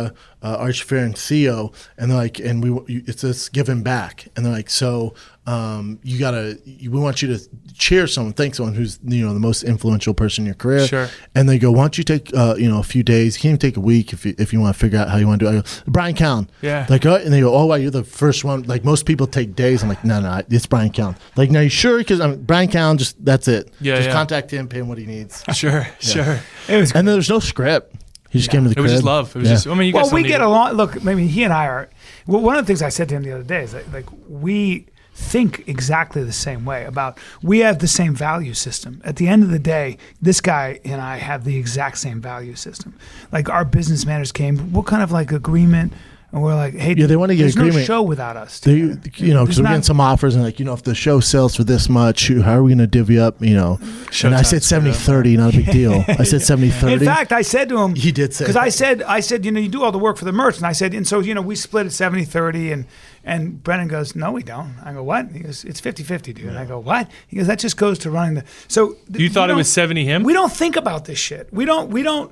uh, Arch Fair and Theo, and they're like, and we it's this giving back, and they're like, so um, you gotta, we want you to cheer someone, thank someone who's you know the most influential person in your career. Sure. And they go, why don't you take uh, you know a few days? You can't even take a week if you, if you want to figure out how you want to do it. I go, Brian Callen. Yeah. Like, oh, and they go, oh, wow, you're the first one. Like most people take days. I'm like, no, no, it's Brian Callen. Like, now you sure? Because I mean, Brian Callen, just that's it. Yeah, just yeah. contact him, pay him what he needs. Sure, sure. It was And then there's no script. He just came to the It was crib. just love. It was Yeah. just. I mean, you guys well, we don't get need it. along. Look, I mean, he and I are. Well, one of the things I said to him the other day is that, like, we think exactly the same way about. We have the same value system. At the end of the day, this guy and I have the exact same value system. Like, our business managers came. What kind of like agreement? And we're like, hey, Yeah, they wanna get there's agreement. no show without us. They, together. you know, because There's we're not- getting some offers and like, you know, if the show sells for this much, who- how are we going to divvy up, you know? and I Showtime's said seventy good. thirty, not a big deal. I said seventy thirty. In fact, I said to him, He did say because that. I said, I said, you know, you do all the work for the merch, and I said, and so you know, we split it seventy thirty, and and Brennan goes, no, we don't. I go, what? He goes, it's fifty fifty, dude. And I go, what? He goes, that just goes to running the. So th- You thought we it was don't- seventy him? We don't think about this shit. We don't. We don't.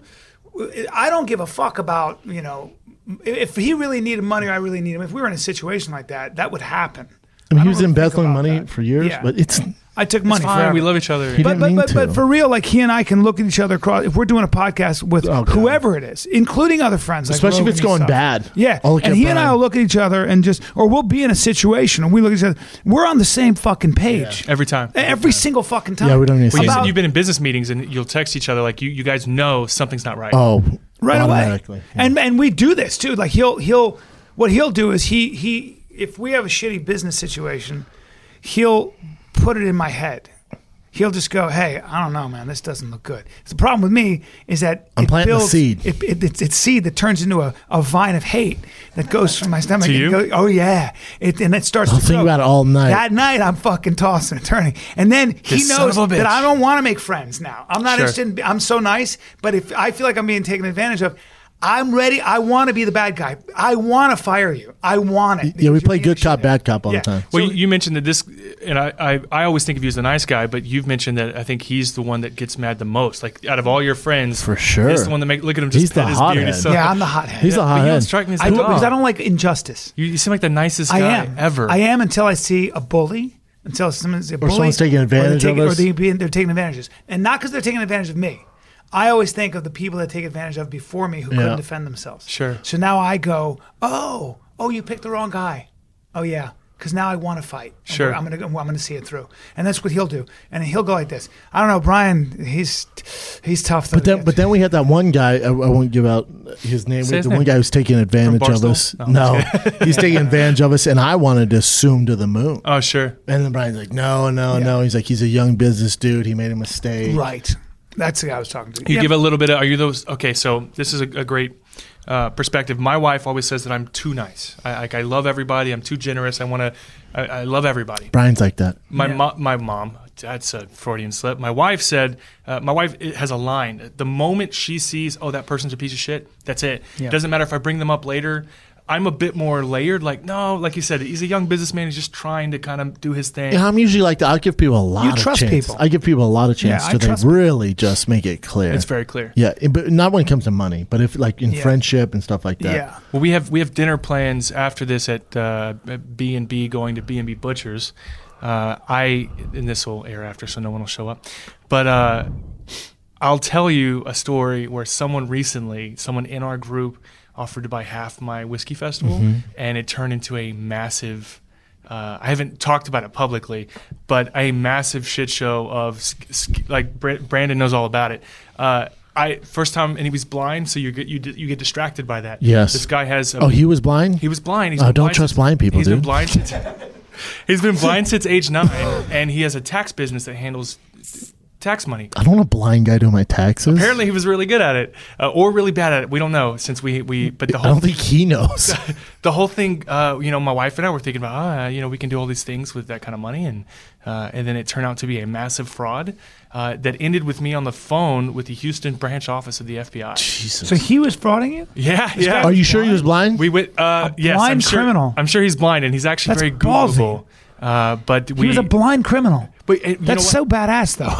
I don't give a fuck about you know. If he really needed money, or I really need him. If we were in a situation like that, that would happen. I mean, I he don't was really think embezzling about money that. for years, Yeah. but it's I took It's money fine. forever. We love each other. He But didn't but mean but, but to. for real, like he and I can look at each other across. If we're doing a podcast with Oh, God. whoever it is, including other friends, like Especially if Rogan it's and going stuff. bad. Yeah, I'll look and at he and I Brian. will look at each other and just, or we'll be in a situation and we look at each other. We're on the same fucking page Every time. every single fucking time. Yeah, we don't even Well, you say said About- you've been in business meetings and you'll text each other like you, you guys know something's not right. oh, right away. automatically. Yeah. And and we do this too. Like he'll he'll what he'll do is he he if we have a shitty business situation, he'll put it in my head. He'll just go, hey, I don't know, man, this doesn't look good. The problem with me is that I'm it planting the builds, seed. It, it, it's, it's seed that turns into a, a vine of hate that goes from my stomach. To and you? Go, oh yeah, it, and it starts I'll to think grow. about it all night. That night, I'm fucking tossing and turning, and then he This son knows of a bitch. that I don't want to make friends now. I'm not Sure. interested. In, I'm so nice, but if I feel like I'm being taken advantage of. I'm ready. I want to be the bad guy. I want to fire you. I want it. Yeah, we Because play you're good being cop, shit. bad cop all Yeah. the time. Well, So- you, you mentioned that this, and I, I, I always think of you as a nice guy, but you've mentioned that I think he's the one that gets mad the most. Like out of all your friends, For sure. he's the one that make. Look at him just He's the pet his beard. hothead. He's so- Yeah, I'm the hothead. He's the But you don't hothead. strike me as I that do because I dog. don't like injustice. You, you seem like the nicest guy I am ever. I am until I see a bully. Until someone's a bully, someone's taking or they're advantage of taking- or us. they being, they're taking advantages, and not because they're taking advantage of me. I always think of the people that take advantage of before me who Yeah. couldn't defend themselves. Sure. So now I go, oh, oh, you picked the wrong guy. Oh yeah, because now I want to fight. And Sure. we're- I'm gonna go, I'm gonna see it through, and that's what he'll do. And he'll go like this. I don't know, Brian. He's he's tough. Though. But then, but then we had that one guy. I, I won't give out his name. Say We had his the name. one guy who's taking advantage of Barstool? us. No, No, I'm he's taking advantage of us, and I wanted to assume to the moon. oh sure. And then Brian's like, no, no, Yeah. no. He's like, he's a young business dude. He made a mistake. right. That's the guy I was talking to. You Yeah. give a little bit of. Are you those? Okay, so this is a, a great uh, perspective. My wife always says that I'm too nice. I, like I love everybody. I'm too generous. I want to. I, I love everybody. Brian's like that. My Yeah. mo- my mom. That's a Freudian slip. My wife said. Uh, my wife has a line. The moment she sees, oh, that person's a piece of shit. That's it. Yeah. Doesn't matter if I bring them up later. I'm a bit more layered. Like no, like you said, he's a young businessman. He's just trying to kind of do his thing. Yeah, I'm usually like that. I'll give people a lot You of trust chance. people. I give people a lot of chance Yeah, I to they trust people. really just make it clear. It's very clear. Yeah, it- but not when it comes to money, but if like in Yeah. friendship and stuff like that. Yeah. Well, we have we have dinner plans after this at uh, B and B, going to B and B Butchers. Uh, I and this will air after, so no one will show up. But uh, I'll tell you a story where someone recently, someone in our group, offered to buy half my whiskey festival, Mm-hmm. and it turned into a massive. Uh, I haven't talked about it publicly, but a massive shit show of sk- sk- like Br- Brandon knows all about it. Uh, I first time, and he was blind, so you get you d- you get distracted by that. Yes. This guy has. A, Oh, he was blind? he was blind. He's Oh, been don't blind trust since- blind people, He's dude. been blind since he's been blind since age nine, and he has a tax business that handles tax money. I don't want a blind guy doing my taxes. Apparently, he was really good at it, uh, or really bad at it. We don't know since we we. But the I whole don't think he knows. the whole thing, uh, you know, my wife and I were thinking about, ah, you know, we can do all these things with that kind of money, and uh, and then it turned out to be a massive fraud uh, that ended with me on the phone with the Houston branch office of the F B I. Jesus. So he was frauding you? Yeah, yeah. Are you sure he was blind? We went. Uh, yes, I'm blind sure, criminal. I'm sure he's blind, and he's actually That's very ballsy. Googleable. Uh, but He we. was a blind criminal. but, uh, you know That's what? so badass, though.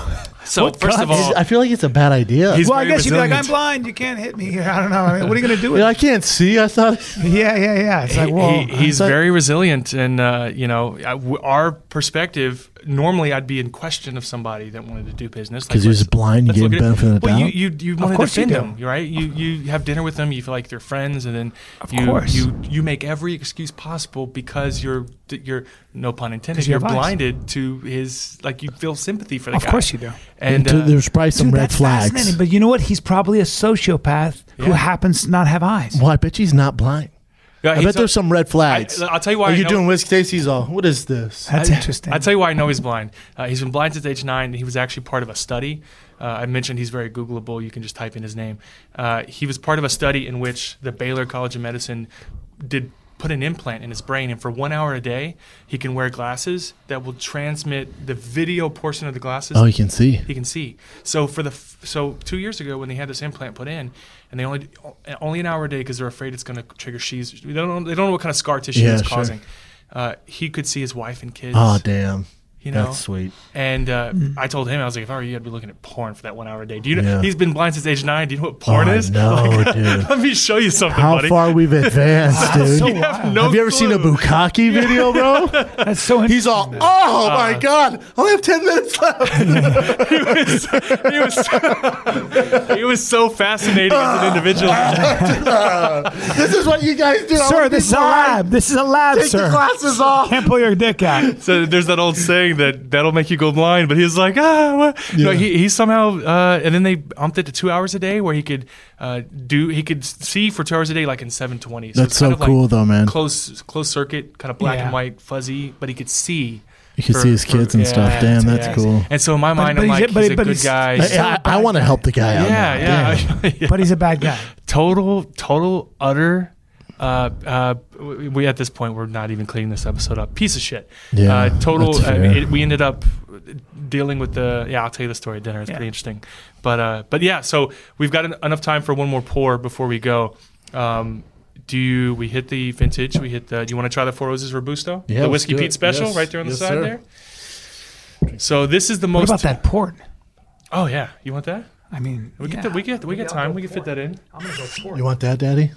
So What first of guts? all, I feel like it's a bad idea. He's Well, I very guess you'd be like, I'm resilient. blind. You can't hit me. I don't know. I mean, what are you going to do with Yeah, it? I can't see. I thought. Yeah, yeah, yeah. It's like, He- well, he- he's like- very resilient, and uh, you know, I- w- our perspective. Normally, I'd be in question of somebody that wanted to do business 'Cause he was let's- blind, you let's gave look him at it. benefit of the Well, you doubt? you, you want to course you defend do. them, right? You you have dinner with them. You feel like they're friends, and then Of you course. you you make every excuse possible because you're you're no pun intended. 'Cause you You're have eyes. blinded to his like you feel sympathy for the Of guy. course you do. And And uh, there's probably some Dude, red that's flags. fascinating. But you know what? He's probably a sociopath who Yeah. happens to not have eyes. Well, I bet you he's not blind. yeah, I he's bet a- there's some red flags. I, I'll tell you why. Are I you know- doing whiskey taste? He's all, what is this? That's I- interesting. I'll tell you why I know he's blind. Uh, he's been blind since age nine. And he was actually part of a study. Uh, I mentioned he's very Googleable. You can just type in his name. Uh, he was part of a study in which the Baylor College of Medicine did put an implant in his brain, and for one hour a day, he can wear glasses that will transmit the video portion of the glasses. Oh, you can see. He can see. So for the f- so two years ago when they had this implant put in, and they only only an hour a day because they're afraid it's going to trigger sheaths. They don't know, they don't know what kind of scar tissue Yeah, it's sure. causing. Uh, he could see his wife and kids. Oh, damn. You know, That's sweet. and uh, I told him, I was like, if I were you, I'd be looking at porn for that one hour a day. Do you know? Yeah. He's been blind since age nine. Do you know what porn Oh, I is? know, Like, dude. Let me show you something, How buddy. far we've advanced, dude. so You have wild. no Have you ever seen a clue. Bukkake video, bro? That's so interesting. He's all, oh my God, I only have ten minutes left. he was, he was, he was so fascinating as an individual. This is what you guys do. I Sir, wanna be this is a blind. lab. This is a lab, Take sir. the glasses off. Can't pull your dick out. So there's that old saying that that'll make you go blind, but he was like, ah, what? No, Yeah. he, he somehow, uh, and then they bumped it to two hours a day where he could uh, do, he could see for two hours a day, like in seven twenty. That's it's kind so of like cool, though, man. Close, close circuit, kind of black Yeah. and white, fuzzy, but he could see. You can for- see his for- kids and stuff. yeah, Damn, that's yeah. cool. And so in my mind, but I'm he's- like, but- he's a but good he's- guy. he's I, I, I want to help the guy out. yeah, now. yeah, Damn. yeah. But he's a bad guy. total, total, utter. Uh, uh, we we at this point we're not even cleaning this episode up. Piece of shit. Yeah, uh, total. that's I mean, fair. it, we ended up dealing with the. Yeah, I'll tell you the story at dinner. It's Yeah. pretty interesting. But uh, but yeah. So we've got en- enough time for one more pour before we go. Um, do you? We hit the vintage. We hit the. Do you want to try the Four Roses Robusto? Yeah, the let's Whiskey do Pete it. special Yes. right there on the Yes, side sir. there. So this is the What most. about that port? Oh yeah, you want that? I mean, We yeah. get the, we get we get time. We can fit that in. I'm gonna go port. You want that, Daddy?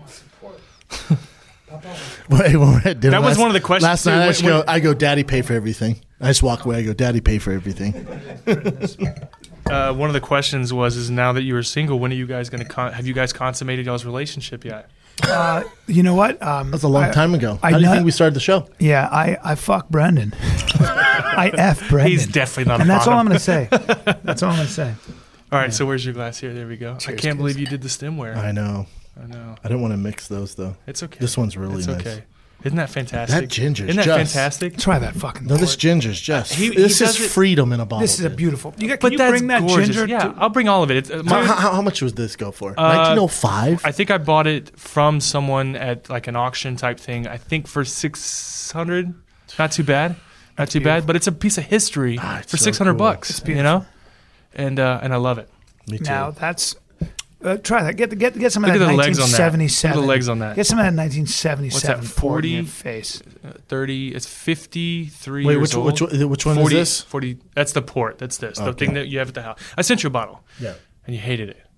Wait, when we're at dinner That was last- one of the questions, Last too, night, I when- just go, when- I go, Daddy, pay for everything. I just walk away. I go, Daddy, pay for everything. Uh, one of the questions was: Is now that you are single, when are you guys going to con- have you guys consummated y'all's relationship yet? Uh, you know what? Um, That's a long I- time ago. I How do you know- think we started the show? Yeah, I, I fuck Brendan. I F Brendan. He's definitely not. And a that's all I'm bottom. going to say. That's all I'm going to say. All right, so where's your glass here? There we go. I Cheers, can't kids. believe you did the stemware. I know. I know. I didn't want to mix those, though. It's okay. This one's really it's nice. okay. Isn't that fantastic? That ginger's Isn't that just- fantastic? Try that fucking No, this port. ginger's just. He- he this does is it- freedom in a bottle. This is a dude. beautiful. You got, can But you that's bring that gorgeous. ginger? Yeah, to, I'll bring all of it. It's, uh, How, my- how, how much was this go for? nineteen oh five? I think I bought it from someone at like an auction type thing. I think for six hundred. Not too bad. Not too bad. But it's a piece of history Ah, it's for so six hundred cool. bucks. You know, and uh, and I love it. Me too. now that's. Uh, try that. Get get get some of Look that at the legs on that. nineteen seventy-seven. Look at the legs on that. Get some of that nineteen seventy-seven. What's that, port in your forty? face. Uh, Thirty. It's fifty-three Wait, years which, old. which, one- which one forty, is this? forty. That's the port. That's this. The Okay. thing that you have at the house. I sent you a bottle, Yeah. and you hated it.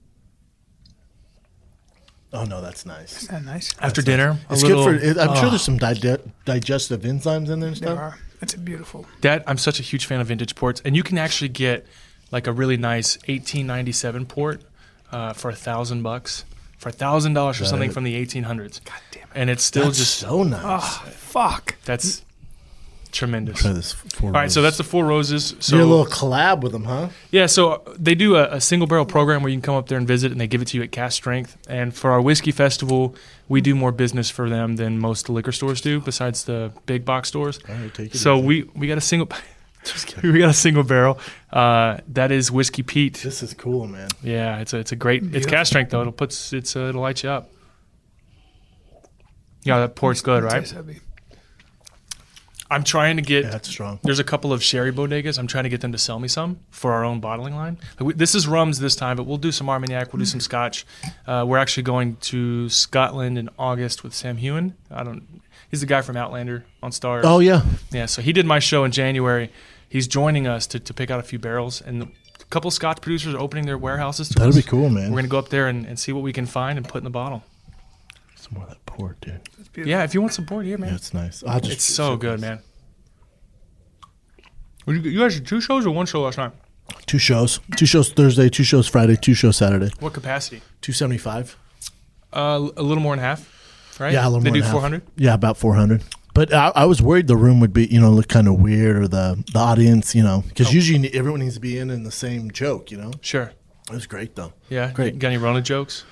Oh, no, that's nice. Isn't that nice? After dinner, a It's little. good for. It, I'm sure oh, there's some dige- digestive enzymes in there and There stuff. are. It's a beautiful. that I'm such a huge fan of vintage ports, and you can actually get like a really nice eighteen ninety-seven port uh, for a thousand bucks, for a thousand dollars for That something is- from the eighteen hundreds. God damn it. And it's still That's just so nice. Oh, fuck. that's tremendous. Try this. Four All right, so that's the Four Roses. So you did a little collab with them, huh? yeah, so they do a, a single barrel program where you can come up there and visit, and they give it to you at cask strength. And for our whiskey festival, we do more business for them than most liquor stores do, besides the big box stores. All right, take it So easy. we we got a single. we got a single barrel. Uh, that is Whiskey Pete. This is cool, man. Yeah, it's a it's a great. It's Beautiful. cask strength though. It'll puts it's uh, it'll light you up. Yeah, that port's good, right? Tastes heavy. I'm trying to get. Yeah, that's strong. There's a couple of sherry bodegas. I'm trying to get them to sell me some for our own bottling line. Like, we- This is rums this time, but we'll do some Armagnac. We'll do some Scotch. Uh, we're actually going to Scotland in August with Sam Hewen. I don't. He's the guy from Outlander on Stars. Oh yeah, Yeah, so he did my show in January. He's joining us to, to pick out a few barrels, and couple Scotch producers are opening their warehouses to That'd us. be cool, man. We're going to go up there and, and see what we can find and put in the bottle. Some more of that port, dude. Yeah, if you want some port here, man. Yeah, it's nice. I'll just It's so good, man. You you guys did two shows or one show last night? Two shows. Two shows Thursday, two shows Friday, two shows Saturday. What capacity? two seventy-five. Uh, a little more than half, right? Yeah, a little they more do than half. four hundred? Yeah, about four hundred. But I, I was worried the room would be, you know, look kind of weird, or the, the audience, you know, because Oh. usually everyone needs to be in in the same joke, you know. Sure. It was great, though. Yeah. Great. Got any Rona jokes?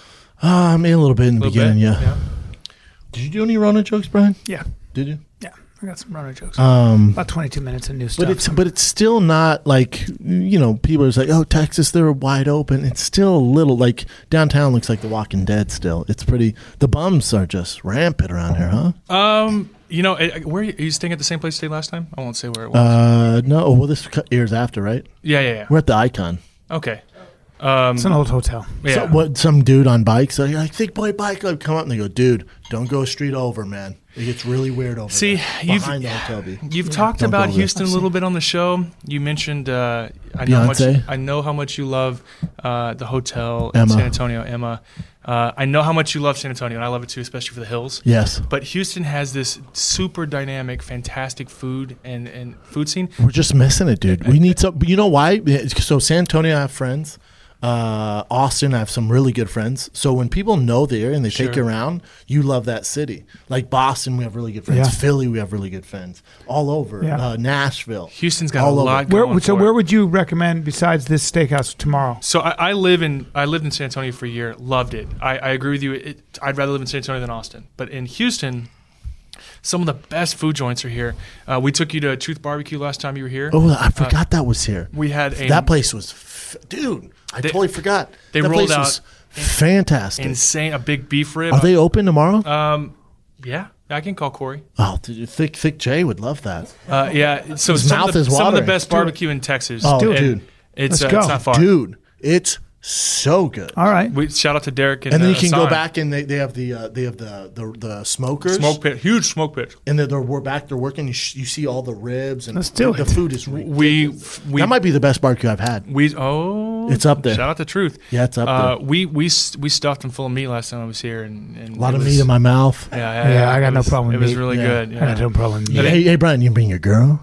Uh, I mean, a little bit in the A little beginning, bit? yeah. Did you do any Rona jokes, Brian? Yeah, Did you? yeah. I got some runner jokes. Um, About twenty-two minutes of new stuff. But it's but it's still not like, you know, people are just like, oh, Texas, they're wide open. It's still a little like downtown looks like The Walking Dead still. It's pretty, the bums are just rampant around here, huh? Um, you know, eh, where are you staying at the same place you stayed last time? I won't say where it was. Uh, no, well, this airs after, right? yeah, yeah, yeah. We're at the Icon. Okay. Um, it's an old hotel. yeah. So, what, some dude on bikes, like, like Thick Boy Bike Club, come up and they go, dude, don't go a street over, man. It gets really weird over See, there. you've Behind the hotel B. you've talked Don't about go there. Houston a little bit on the show. You mentioned uh, I know how much Beyonce? I know how much you love uh, the hotel in Emma. San Antonio, Emma. Uh, I know how much you love San Antonio, and I love it too, especially for the hills. Yes. But Houston has this super dynamic, fantastic food and, and food scene. We're just missing it, dude. We need some. But you know why? So San Antonio, I have friends. Uh, Austin, I have some really good friends. So when people know the area and they take Sure. you around, you love that city. Like Boston, we have really good friends. Yeah. Philly, we have really good friends. All over. Yeah. Uh, Nashville. Houston's got All a over. lot Where, going so for where it. would you recommend besides this steakhouse tomorrow? So I, I live in I lived in San Antonio for a year, loved it. I, I agree with you. It, I'd rather live in San Antonio than Austin. But in Houston, some of the best food joints are here. Uh, we took you to Truth Barbecue last time you were here. Oh, I forgot that was here. We had a That place was, f- dude. I They- totally forgot. they that rolled place was out fantastic. insane, a big beef rib. Are they open tomorrow? Um, yeah, I can call Corey. oh, dude, thick, thick Jay would love that. Uh, yeah, so His some, mouth of the, is some of the watering. best Do it. barbecue in Texas. Oh, And dude. it's Let's uh, go. it's not far. Dude, it's so good. All right. We shout out to Derek and, And then uh, you can go Hassan. back and they, they have the uh, they have the the, the smokers. Smoke pit, huge smoke pit. And they're, they're we're back. They're working. You, sh- you see all the ribs and Let's do the it. food is ridiculous. We we that might be the best barbecue I've had. we oh It's up there. Shout out to Truth. Yeah, it's up Uh, there. we we s- we stuffed them full of meat last time I was here, and, and A lot it of was- meat in my mouth. Yeah, yeah, Yeah, I got it no was- problem with It was meat. really Yeah. good. I Yeah. got no problem. with Yeah, meat. Hey, hey, Brian, you bring your girl.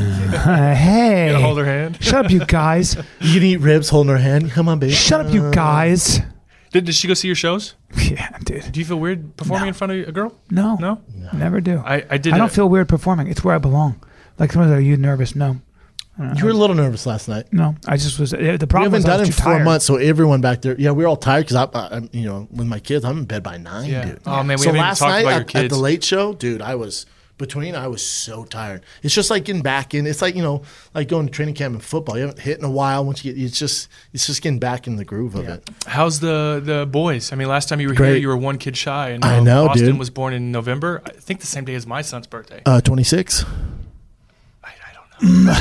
Uh, hey. Gonna hold her hand. Shut up, you guys. You can eat ribs holding her hand. Come on, baby. Shut up, you guys. Did, did she go see your shows? Yeah, dude. Do you feel weird performing No. in front of a girl? No. No. Never do. I, I did. I don't a- feel weird performing. It's where I belong. Like someone said, are you nervous? No. You were a little nervous last night. No. I just was. Uh, the We problem haven't was I done was it too in four tired. months, so everyone back there, yeah, we're all tired because I, I, I'm, you know, with my kids, I'm in bed by nine, Yeah. dude. Oh, man, we so haven't even last talked night about your at, at kids. the late show, dude, I was between. I was so tired. It's just like getting back in. It's like you know, like going to training camp in football. You haven't hit in a while. Once you get, it's just, it's just getting back in the groove of it. How's the the boys? I mean, last time you were here, Great. you were one kid shy. And I uh, know, Austin dude. was born in November. I think the same day as my son's birthday. Uh, twenty-six. I, I don't know.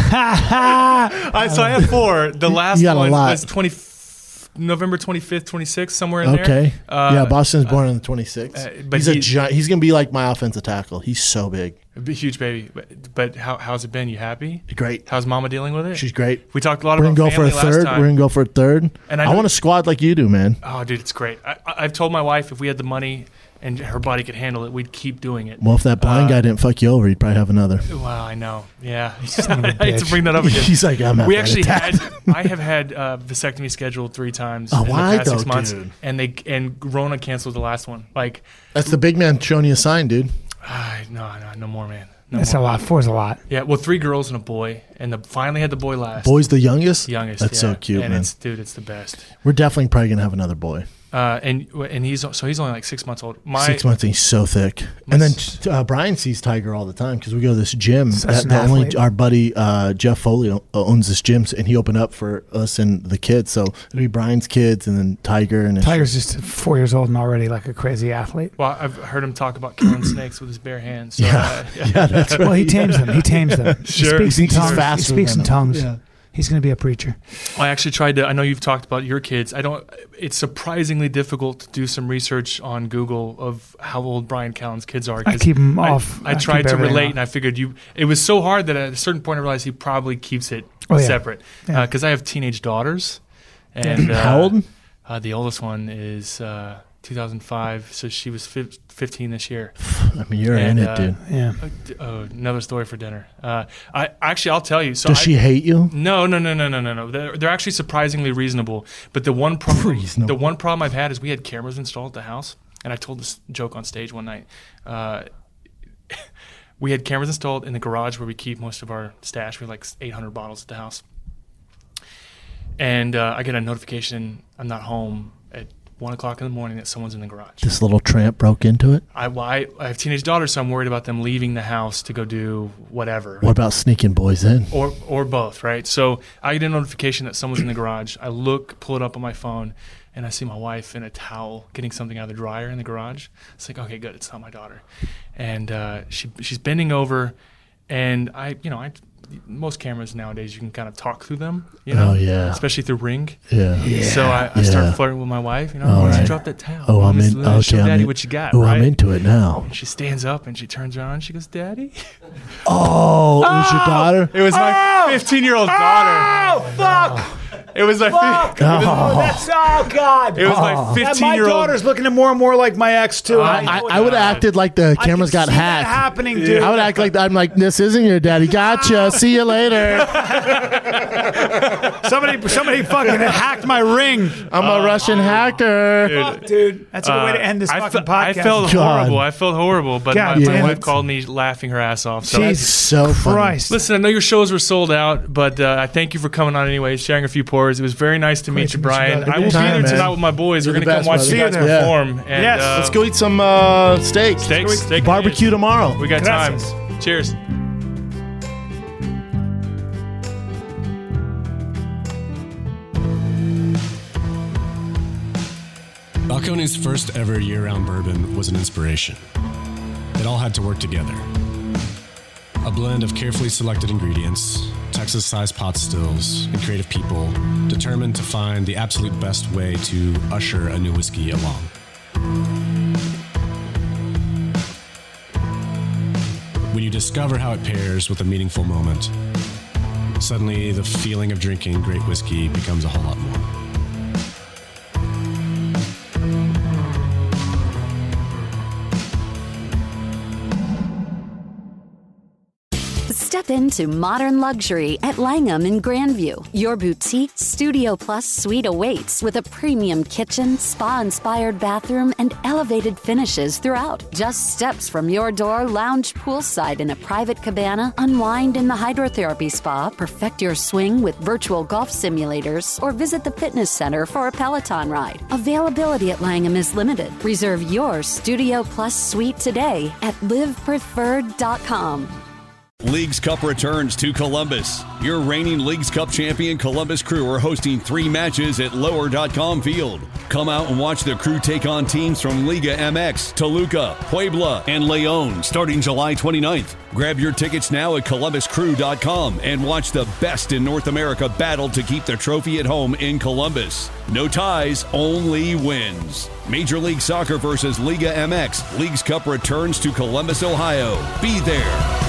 I, so I have four. The last You got a one lot. was twenty November twenty-fifth, twenty-sixth, somewhere in there. Okay. Uh, yeah, Boston's born on the twenty-sixth. uh, but he's a he- giant. He's gonna be like my offensive tackle. He's so big. A big, huge baby. But, but how, how's it been? You happy? Great. How's mama dealing with it? She's great. We talked a lot We're about gonna go for a family last third. time. We're gonna go for a third. And I I, know- want a squad like you do, man. Oh, dude, it's great. I, I- I've told my wife if we had the money and her body could handle it, we'd keep doing it. Well, if that blind Uh, guy didn't fuck you over, you'd probably have another. Well, I know. Yeah. Son of a I hate to bitch. bring that up again. He's like, I'm not we that actually attached. had. I have had uh, vasectomy scheduled three times Oh, in why the past though, six months, dude? and they and Rona canceled the last one. Like, That's the big man showing you a sign, dude. ah, no, no, no more, man. No That's more. a lot. Four's a lot. Yeah, well, three girls and a boy, and the finally had the boy last. Boy's the youngest. youngest. That's yeah. so cute, and man. It's, dude, it's the best. We're definitely probably gonna have another boy. Uh, and and he's so he's only like six months old. My Six months, and he's so thick. My And then s- uh, Brian sees Tiger all the time because we go to this gym. Such That, an the only athlete. our buddy uh, Jeff Foley o- owns this gym, and he opened up for us and the kids. So it'll be Brian's kids, and then Tiger and Tiger's just four years old and already like a crazy athlete. well, I've heard him talk about killing snakes with his bare hands. So, Yeah. uh, Yeah, that's right. Well, he tames them. He tames them. Sure. He speaks He in thinks he's tongues. He faster speaks than in them. tongues. Yeah. He's going to be a preacher. I actually tried to. I know you've talked about your kids. I don't. It's surprisingly difficult to do some research on Google of how old Brian Callen's kids are. I 'cause keep 'em I- off. I, I tried keep to everything relate, off. and I figured you. It was so hard that at a certain point I realized he probably keeps it Oh, yeah. separate. Yeah. Because uh, I have teenage daughters. And uh, How old? Uh, the oldest one is uh, two thousand five, so she was fi- fifteen this year. I mean, you're And, in it, uh, dude. Yeah. Uh, d- oh, another story for dinner. Uh, I actually, I'll tell you. So Does I, she hate you? No, no, no, no, no, no, no. They're, they're actually surprisingly reasonable. But the one problem, Reasonable. the one problem I've had is we had cameras installed at the house, and I told this joke on stage one night. Uh, we had cameras installed in the garage where we keep most of our stash. We have like eight hundred bottles at the house, and uh, I get a notification I'm not home at one o'clock in the morning that someone's in the garage. This little tramp broke into it. I, well, I, I have teenage daughters, so I'm worried about them leaving the house to go do whatever. What about sneaking boys in? Or or both, right? So I get a notification that someone's in the garage. I look, pull it up on my phone, and I see my wife in a towel getting something out of the dryer in the garage. It's like, okay, good, it's not my daughter. And uh, she she's bending over, and I, you know, I most cameras nowadays you can kind of talk through them, you know, Oh, yeah. especially through Ring. Yeah. So I, I Yeah. start flirting with my wife. You know, All why don't you right. drop that towel? Oh, I'm Let's- in. let's show Okay, I'm Daddy in- what you got. Oh, right? I'm into it now. And she stands up and she turns around and she goes, "Daddy." Oh, it was your daughter? It was my fifteen-year-old daughter. Oh, fuck. It was my Fuck. it was, Oh, that's, oh, God. it was my And my fifteen-year-old. daughter's looking more and more like my ex, too. I- I, I would have acted like the I cameras can got see that hacked. happening, dude. I would act like I'm like, this isn't your daddy. Gotcha. See you later. Somebody, somebody fucking hacked my ring. I'm a Russian hacker. Fuck, dude. That's a good way to end this I fucking fe- I podcast. felt God. horrible. I felt horrible, but God my, my damn wife it. called me laughing her ass off. So Jesus so funny. Christ. listen, I know your shows were sold out, but uh, I thank you for coming on anyway, sharing a few pours. It was very nice to meet to you, meet you, Brian. brother. I will be Anytime, there man. tonight with my boys. You're We're the gonna come best, watch brother. you guys See you there. perform. And, Yes. uh, Let's go eat some uh, steak. Steaks, Let's go steak and Barbecue cheese. tomorrow. We got Gracias. time. Cheers. Balcones' first ever year-round bourbon was an inspiration. It all had to work together. A blend of carefully selected ingredients, Texas-sized pot stills, and creative people determined to find the absolute best way to usher a new whiskey along. When you discover how it pairs with a meaningful moment, suddenly the feeling of drinking great whiskey becomes a whole lot more. Step into modern luxury at Langham in Grandview. Your boutique Studio Plus suite awaits with a premium kitchen, spa-inspired bathroom, and elevated finishes throughout. Just steps from your door, lounge poolside in a private cabana, unwind in the hydrotherapy spa, perfect your swing with virtual golf simulators, or visit the fitness center for a Peloton ride. Availability at Langham is limited. Reserve your Studio Plus suite today at live preferred dot com. Leagues Cup returns to Columbus. Your reigning Leagues Cup champion Columbus Crew are hosting three matches at lower dot com field. Come out and watch the Crew take on teams from Liga M X, Toluca, Puebla, and Leon starting July twenty-ninth. Grab your tickets now at columbus crew dot com and watch the best in North America battle to keep the trophy at home in Columbus. No ties, only wins. Major League Soccer versus Liga M X. Leagues Cup returns to Columbus, Ohio. Be there.